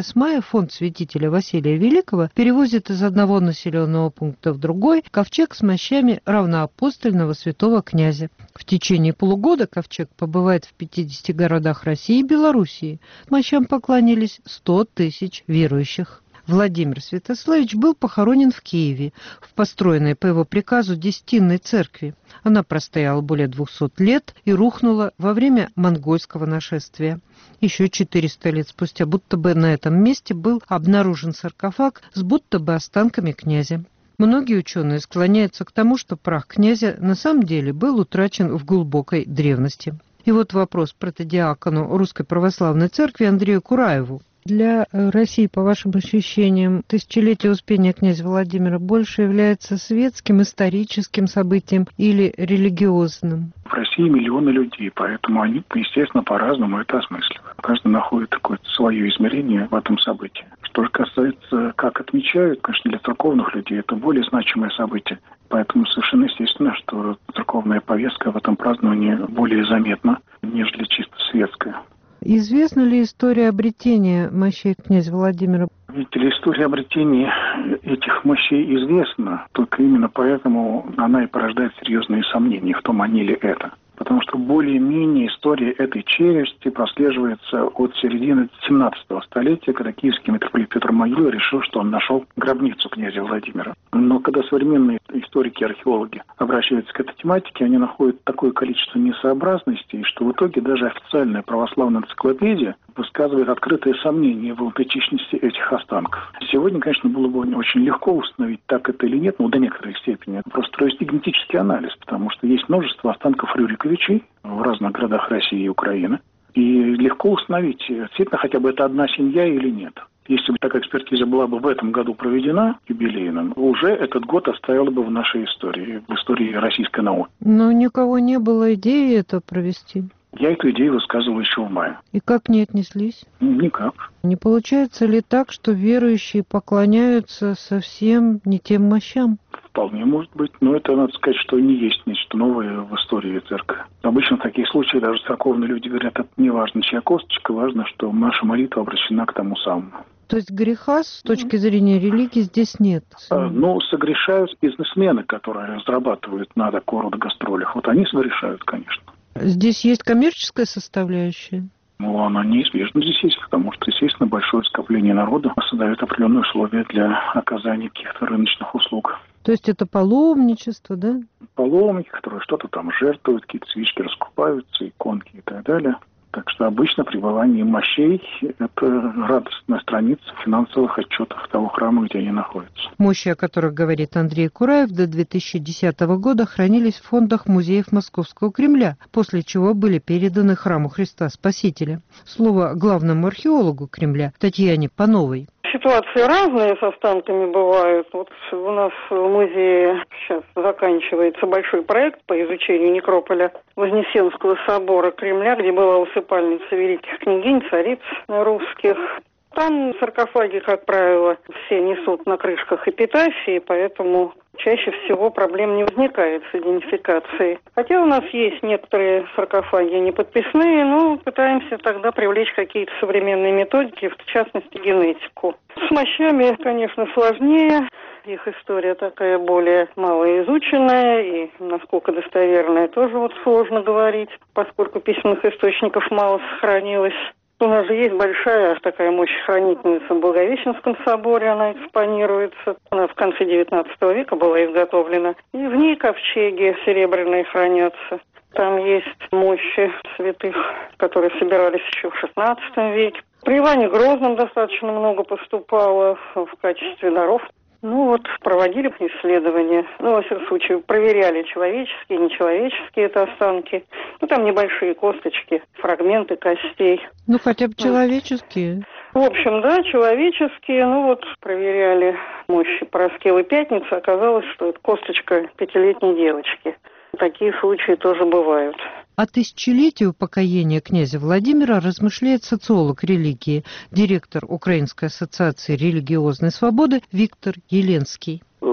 фонд святителя Василия Великого перевозит из одного населенного пункта в другой ковчег с мощами равноапостольного святого князя. В течение полугода ковчег побывает в пятидесяти городах России и Белоруссии. Мощам поклонились сто тысяч верующих. Владимир Святославич был похоронен в Киеве, в построенной по его приказу Десятинной церкви. Она простояла более двухсот лет и рухнула во время монгольского нашествия. Еще четыреста лет спустя будто бы на этом месте был обнаружен саркофаг с будто бы останками князя. Многие ученые склоняются к тому, что прах князя на самом деле был утрачен в глубокой древности. И вот вопрос протодиакону Русской Православной Церкви Андрею Кураеву. Для России, по вашим ощущениям, тысячелетие Успения князя Владимира больше является светским, историческим событием или религиозным? В России миллионы людей, поэтому они, естественно, по-разному это осмысливают. Каждый находит какое-то свое измерение в этом событии. Что же касается, как отмечают, конечно, для церковных людей это более значимое событие. Поэтому совершенно естественно, что церковная повестка в этом праздновании более заметна, нежели чисто светская. Известна ли история обретения мощей князя Владимира? Видите ли, история обретения этих мощей известна, только именно поэтому она и порождает серьезные сомнения в том, они ли это. Потому что более-менее история этой челюсти прослеживается от середины семнадцатого столетия, когда киевский митрополит Петр Могила решил, что он нашел гробницу князя Владимира. Но когда современные историки, археологи обращаются к этой тематике, они находят такое количество несообразностей, что в итоге даже официальная православная энциклопедия высказывает открытые сомнения в аутентичности этих останков. Сегодня, конечно, было бы очень легко установить, так это или нет, но до некоторой степени. Это просто провести генетический анализ, потому что есть множество останков Рюриковичей в разных городах России и Украины. И легко установить, действительно, хотя бы это одна семья или нет. Если бы такая экспертиза была бы в этом году проведена, юбилейно, уже этот год оставила бы в нашей истории, в истории российской науки. Но никого не было идеи это провести. Я эту идею высказывал еще в мае. И как к ней отнеслись? Никак. Не получается ли так, что верующие поклоняются совсем не тем мощам? Вполне может быть, но это, надо сказать, что не есть нечто новое в истории церкви. Обычно в таких случаях даже церковные люди говорят, это не важно, чья косточка, важно, что наша молитва обращена к тому самому. То есть греха с точки зрения религии здесь нет? А, ну, согрешают бизнесмены, которые разрабатывают на такого рода гастролях. Вот они согрешают, конечно. Здесь есть коммерческая составляющая? Ну, она неизбежна здесь есть, потому что, естественно, большое скопление народа создает определенные условия для оказания каких-то рыночных услуг. То есть это паломничество, да? Паломники, которые что-то там жертвуют, какие-то свечки раскупаются, иконки и так далее. Так что обычно пребывание мощей – это радостная страница в финансовых отчетах того храма, где они находятся. Мощи, о которых говорит Андрей Кураев, до две тысячи десятого года хранились в фондах музеев Московского Кремля, после чего были переданы храму Христа Спасителя. Слово главному археологу Кремля Татьяне Пановой. Ситуации разные с останками бывают. Вот у нас в музее сейчас заканчивается большой проект по изучению некрополя Вознесенского собора Кремля, где была усыпальница великих княгинь, цариц русских. Там саркофаги, как правило, все несут на крышках эпитафии, поэтому чаще всего проблем не возникает с идентификацией. Хотя у нас есть некоторые саркофаги неподписные, но пытаемся тогда привлечь какие-то современные методики, в частности генетику. С мощами, конечно, сложнее. Их история такая более малоизученная, и насколько достоверная тоже вот сложно говорить, поскольку письменных источников мало сохранилось. У нас же есть большая такая мощь-хранительница в Благовещенском соборе, она экспонируется. Она в конце девятнадцатого века была изготовлена. И в ней ковчеги серебряные хранятся. Там есть мощи святых, которые собирались еще в шестнадцатом веке. При Иване Грозном достаточно много поступало в качестве даров. Ну вот, проводили исследования. Ну, во всяком случае, проверяли человеческие, нечеловеческие это останки. Ну, там небольшие косточки, фрагменты костей. Ну, хотя бы человеческие. В общем, да, человеческие. Ну, вот, проверяли мощи Параскевы Пятницы. Оказалось, что это косточка пятилетней девочки. Такие случаи тоже бывают. О тысячелетии упокоения князя Владимира размышляет социолог религии, директор Украинской ассоциации религиозной свободы Виктор Еленский. В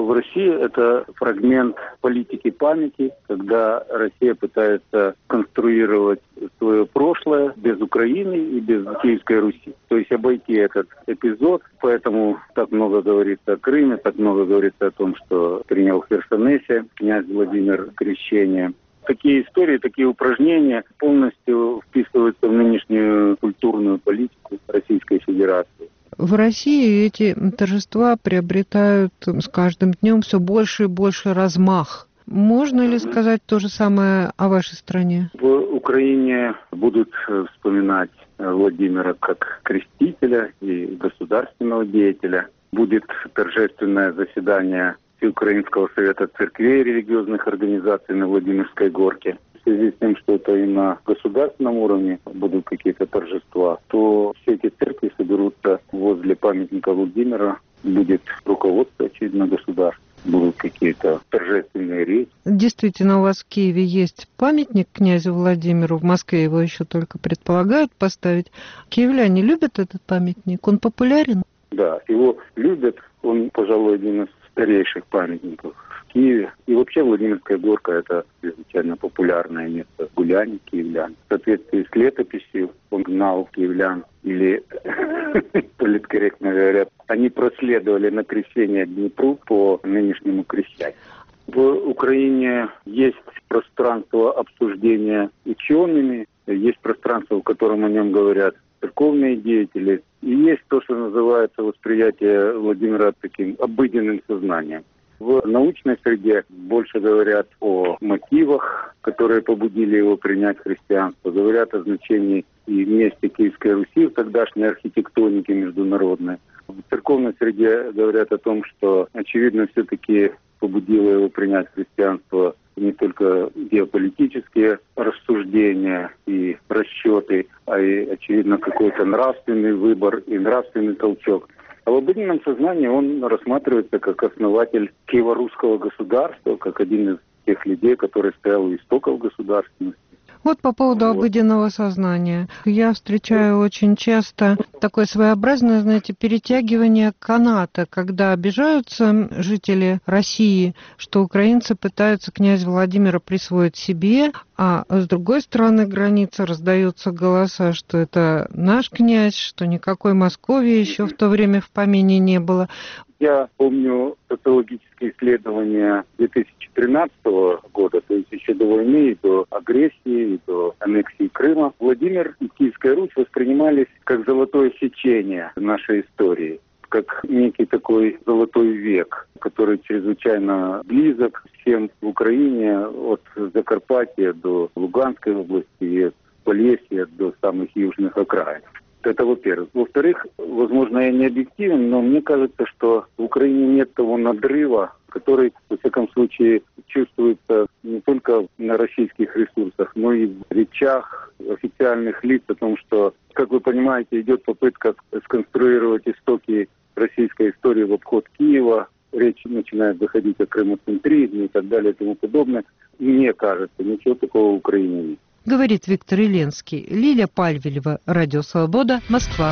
в России это фрагмент политики памяти, когда Россия пытается конструировать свое прошлое без Украины и без Киевской Руси. То есть обойти этот эпизод, поэтому так много говорится о Крыме, так много говорится о том, что принял в Херсонесе князь Владимир крещение. Такие истории, такие упражнения полностью вписываются в нынешнюю культурную политику Российской Федерации. В России эти торжества приобретают с каждым днем все больше и больше размах. Можно ли сказать то же самое о вашей стране? В Украине будут вспоминать Владимира как крестителя и государственного деятеля. Будет торжественное заседание Всеукраинского совета церквей и религиозных организаций на Владимирской горке. В связи с тем, что это и на государственном уровне будут какие-то торжества, то все эти церкви соберутся возле памятника Владимира. Будет руководство, очевидно, государства. Будут какие-то торжественные речи. Действительно, у вас в Киеве есть памятник князю Владимиру. В Москве его еще только предполагают поставить. Киевляне любят этот памятник? Он популярен? Да, его любят. Он, пожалуй, один из старейших памятников в Киеве. И вообще Владимирская горка – это чрезвычайно популярное место гуляний киевлян. В соответствии с летописью он гнал киевлян, или, политкорректно говоря, они проследовали на крещение Днепру по нынешнему Крещатику. В Украине есть пространство обсуждения учеными, есть пространство, в котором о нем говорят церковные деятели, и есть то, что называется восприятие Владимира таким обыденным сознанием. В научной среде больше говорят о мотивах, которые побудили его принять христианство, говорят о значении и месте Киевской Руси в тогдашней архитектонике международной. В церковной среде говорят о том, что, очевидно, все-таки побудило его принять христианство не только геополитические рассуждения и расчеты, а и, очевидно, какой-то нравственный выбор и нравственный толчок. А в обыденном сознании он рассматривается как основатель киево-русского государства, как один из тех людей, который стоял у истоков государственности. Вот по поводу вот. обыденного сознания. Я встречаю очень часто такое своеобразное, знаете, перетягивание каната, когда обижаются жители России, что украинцы пытаются князя Владимира присвоить себе, а с другой стороны границы раздаются голоса, что это наш князь, что никакой Московии еще в то время в помине не было. Я помню социологические исследования две тысячи тринадцатого года, то есть еще до войны, и до агрессии, и до аннексии Крыма. Владимир и Киевская Русь воспринимались как золотое сечение нашей истории, как некий такой золотой век, который чрезвычайно близок всем в Украине, от Закарпатья до Луганской области и от Полесья до самых южных окраин. Это во-первых. Во-вторых, возможно, я не объективен, но мне кажется, что в Украине нет того надрыва, который, во всяком случае, чувствуется не только на российских ресурсах, но и в речах официальных лиц о том, что, как вы понимаете, идет попытка сконструировать истоки российской истории в обход Киева. Речь начинает заходить о крымоцентризме и так далее и тому подобное. Мне кажется, ничего такого в Украине нет. Говорит Виктор Иленский. Лилия Пальвелева, Радио Свобода, Москва.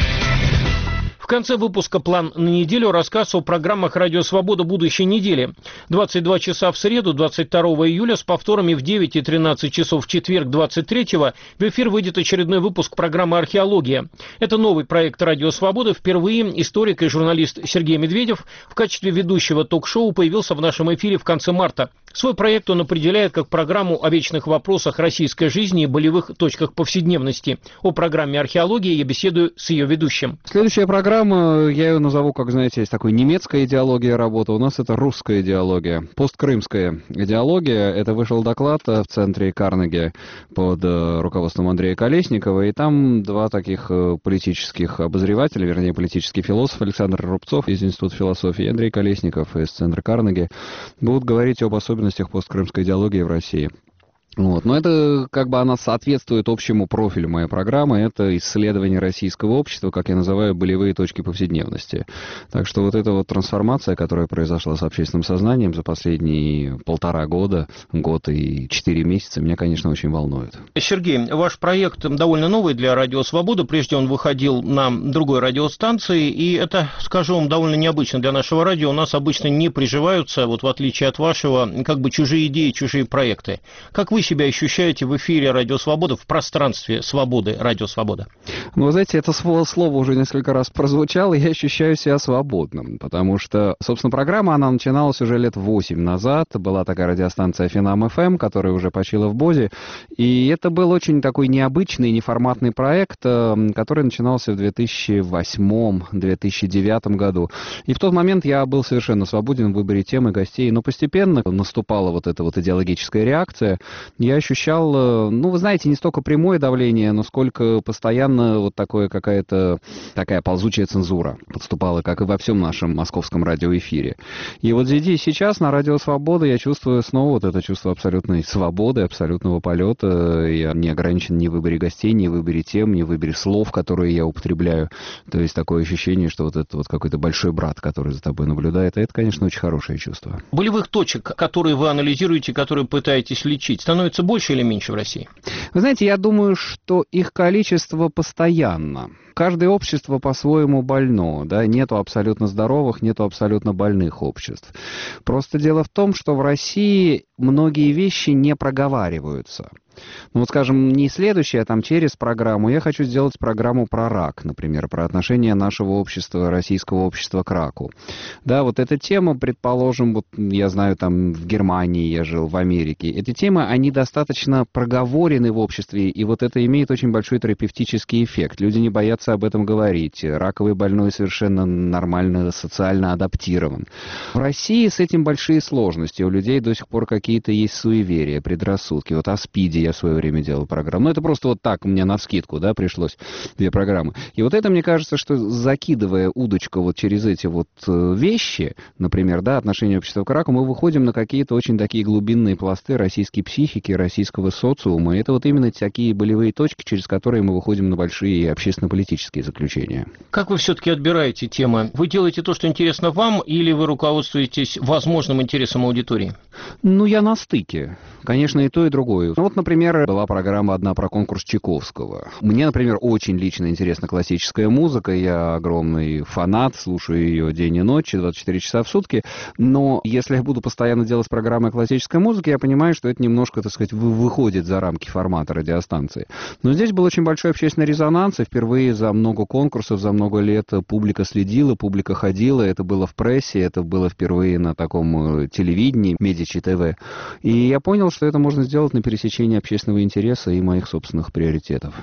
В конце выпуска «План на неделю» рассказ о программах «Радио Свобода» будущей недели. двадцать два часа в среду, двадцать второго июля, с повторами в девять и тринадцать часов в четверг, двадцать третьего, в эфир выйдет очередной выпуск программы «Археология». Это новый проект «Радио Свобода». Впервые историк и журналист Сергей Медведев в качестве ведущего ток-шоу появился в нашем эфире в конце марта. Свой проект он определяет как программу о вечных вопросах российской жизни и болевых точках повседневности. О программе «Археология» я беседую с ее ведущим. Следующая программа, я ее назову, как знаете, есть такой немецкая идеология работы, у нас это русская идеология, посткрымская идеология. Это вышел доклад в центре Карнеги под руководством Андрея Колесникова, и там два таких политических обозревателя, вернее, политический философ Александр Рубцов из Института философии и Андрей Колесников из центра Карнеги будут говорить об особенностях посткрымской идеологии в России. Вот. Но это как бы она соответствует общему профилю моей программы. Это исследование российского общества, как я называю, болевые точки повседневности. Так что вот эта вот трансформация, которая произошла с общественным сознанием за последние полтора года, год и четыре месяца, меня, конечно, очень волнует. Сергей, ваш проект довольно новый для Радио Свобода. Прежде он выходил на другой радиостанции, и это, скажу вам, довольно необычно для нашего радио. У нас обычно не приживаются, вот в отличие от вашего, как бы чужие идеи, чужие проекты. Как вы себя ощущаете в эфире Радио Свобода, в пространстве свободы Радио Свобода? Ну, вы знаете, это слово уже несколько раз прозвучало, и я ощущаю себя свободным, потому что, собственно, программа, она начиналась уже лет восемь назад, была такая радиостанция Финам эф эм, которая уже почила в БОЗе, и это был очень такой необычный, неформатный проект, который начинался в две тысячи восьмом — две тысячи девятом году, и в тот момент я был совершенно свободен в выборе темы, гостей, но постепенно наступала вот эта вот идеологическая реакция. Я ощущал, ну, вы знаете, не столько прямое давление, но сколько постоянно вот такое какая-то такая ползучая цензура подступала, как и во всем нашем московском радиоэфире. И вот здесь сейчас на Радио Свобода я чувствую снова вот это чувство абсолютной свободы, абсолютного полета. Я не ограничен ни в выборе гостей, ни в выборе тем, ни в выборе слов, которые я употребляю. То есть такое ощущение, что вот это вот какой-то большой брат, который за тобой наблюдает, и это, конечно, очень хорошее чувство. Болевых точек, которые вы анализируете, которые пытаетесь лечить, становится больше или меньше в России? Вы знаете, я думаю, что их количество постоянно. Каждое общество по-своему больно, да, нету абсолютно здоровых, нету абсолютно больных обществ. Просто дело в том, что в России многие вещи не проговариваются. Ну вот, скажем, не следующее, а там через программу. Я хочу сделать программу про рак, например, про отношение нашего общества, российского общества к раку. Да, вот эта тема, предположим, вот я знаю, там в Германии я жил, в Америке. Эти темы, они достаточно проговорены в обществе, и вот это имеет очень большой терапевтический эффект. Люди не боятся об этом говорить. Раковый больной совершенно нормально, социально адаптирован. В России с этим большие сложности. У людей до сих пор какие-то есть суеверия, предрассудки. Вот о СПИДе я в свое время делал программу. Ну, это просто вот так, мне навскидку, да, пришлось две программы. И вот это, мне кажется, что закидывая удочку вот через эти вот вещи, например, да, отношение общества к раку, мы выходим на какие-то очень такие глубинные пласты российской психики, российского социума. И это вот именно такие болевые точки, через которые мы выходим на большие общественно-политические заключения. Как вы все-таки отбираете темы? Вы делаете то, что интересно вам, или вы руководствуетесь возможным интересом аудитории? Ну, я на стыке. Конечно, и то, и другое. Ну, вот, например, была программа одна про конкурс Чайковского. Мне, например, очень лично интересна классическая музыка. Я огромный фанат, слушаю ее день и ночь, двадцать четыре часа в сутки. Но если я буду постоянно делать программы о классической музыке, я понимаю, что это немножко, так сказать, выходит за рамки формата радиостанции. Но здесь был очень большой общественный резонанс, и впервые за много конкурсов, за много лет публика следила, публика ходила. Это было в прессе, это было впервые на таком телевидении, Медичи ТВ. И я понял, что это можно сделать на пересечении общественного интереса и моих собственных приоритетов.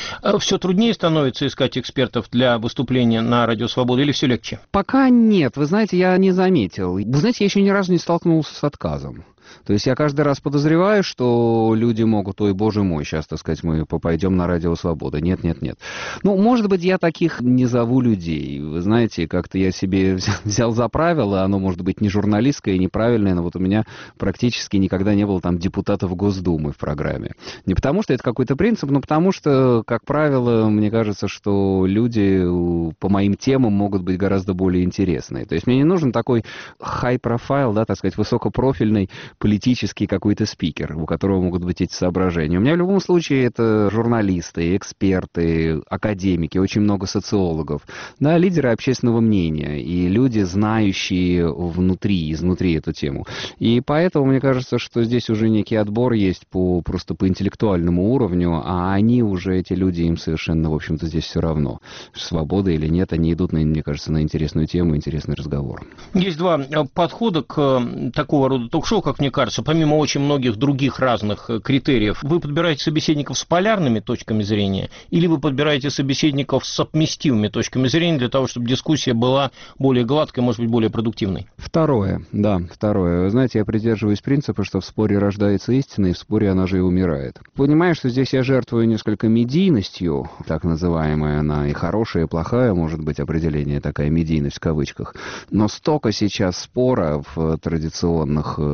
Все труднее становится искать экспертов для выступления на Радио Свобода или все легче? Пока нет. Вы знаете, я не заметил. Вы знаете, я еще ни разу не столкнулся с отказом. То есть я каждый раз подозреваю, что люди могут, ой, боже мой, сейчас, так сказать, мы пойдем на Радио Свобода. Нет, нет, нет. Ну, может быть, я таких не зову людей. Вы знаете, как-то я себе взял, взял за правило, оно может быть не журналистское и неправильное, но вот у меня практически никогда не было там депутатов Госдумы в программе. Не потому, что это какой-то принцип, но потому что, как правило, мне кажется, что люди по моим темам могут быть гораздо более интересные. То есть мне не нужен такой high-profile, да, так сказать, высокопрофильный политический какой-то спикер, у которого могут быть эти соображения. У меня в любом случае это журналисты, эксперты, академики, очень много социологов, да, лидеры общественного мнения и люди, знающие внутри, изнутри эту тему. И поэтому мне кажется, что здесь уже некий отбор есть по, просто по интеллектуальному уровню, а они уже, эти люди, им совершенно, в общем-то, здесь все равно, свобода или нет, они идут, мне кажется, на интересную тему, интересный разговор. Есть два подхода к такого рода ток-шоу, как мне кажется, помимо очень многих других разных критериев. Вы подбираете собеседников с полярными точками зрения или вы подбираете собеседников с совместимыми точками зрения для того, чтобы дискуссия была более гладкой, может быть, более продуктивной? Второе, да, второе. Вы знаете, я придерживаюсь принципа, что в споре рождается истина, и в споре она же и умирает. Понимаю, что здесь я жертвую несколько медийностью, так называемая она и хорошая, и плохая, может быть, определение такая медийность в кавычках, но столько сейчас спора в традиционных СМИ,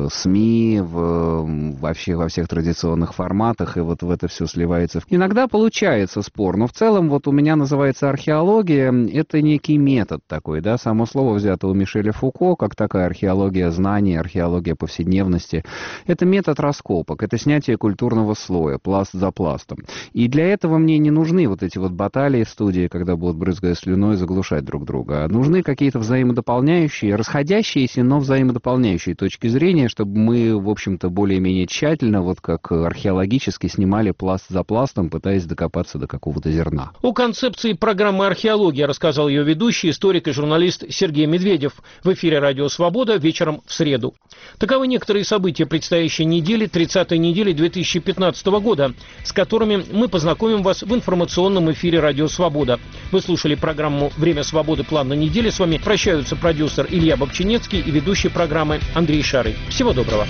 СМИ, в, вообще во всех традиционных форматах, и вот в это все сливается. Иногда получается спор, но в целом вот у меня называется археология, это некий метод такой, да, само слово взято у Мишеля Фуко, как такая археология знаний, археология повседневности. Это метод раскопок, это снятие культурного слоя, пласт за пластом. И для этого мне не нужны вот эти вот баталии в студии, когда будут, брызгая слюной, заглушать друг друга. Нужны какие-то взаимодополняющие, расходящиеся, но взаимодополняющие точки зрения, чтобы мы, в общем-то, более-менее тщательно, вот как археологически, снимали пласт за пластом, пытаясь докопаться до какого-то зерна. О концепции программы «Археология» рассказал ее ведущий, историк и журналист Сергей Медведев в эфире «Радио Свобода» вечером в среду. Таковы некоторые события предстоящей недели, тридцатой недели две тысячи пятнадцатого года, с которыми мы познакомим вас в информационном эфире «Радио Свобода». Вы слушали программу «Время свободы. План на неделю». С вами прощаются продюсер Илья Бобчинецкий и ведущий программы Андрей Шарый. Всего доброго.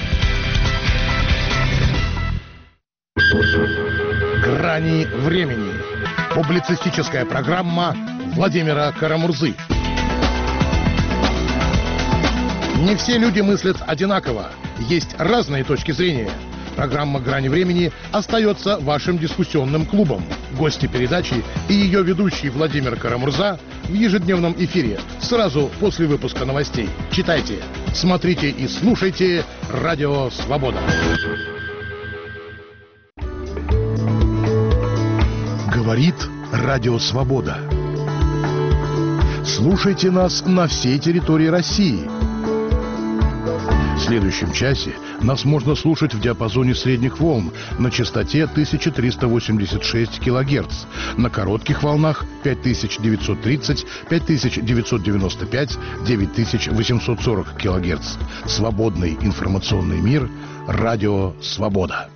«Грани времени». Публицистическая программа Владимира Карамурзы. Не все люди мыслят одинаково. Есть разные точки зрения. Программа «Грани времени» остается вашим дискуссионным клубом. Гости передачи и ее ведущий Владимир Карамурза в ежедневном эфире сразу после выпуска новостей. Читайте, смотрите и слушайте «Радио Свобода». Говорит Радио Свобода. Слушайте нас на всей территории России. В следующем часе нас можно слушать в диапазоне средних волн на частоте тысяча триста восемьдесят шесть килогерц, на коротких волнах пять тысяч девятьсот тридцать, пять тысяч девятьсот девяносто пять, девять тысяч восемьсот сорок килогерц. Свободный информационный мир. Радио Свобода.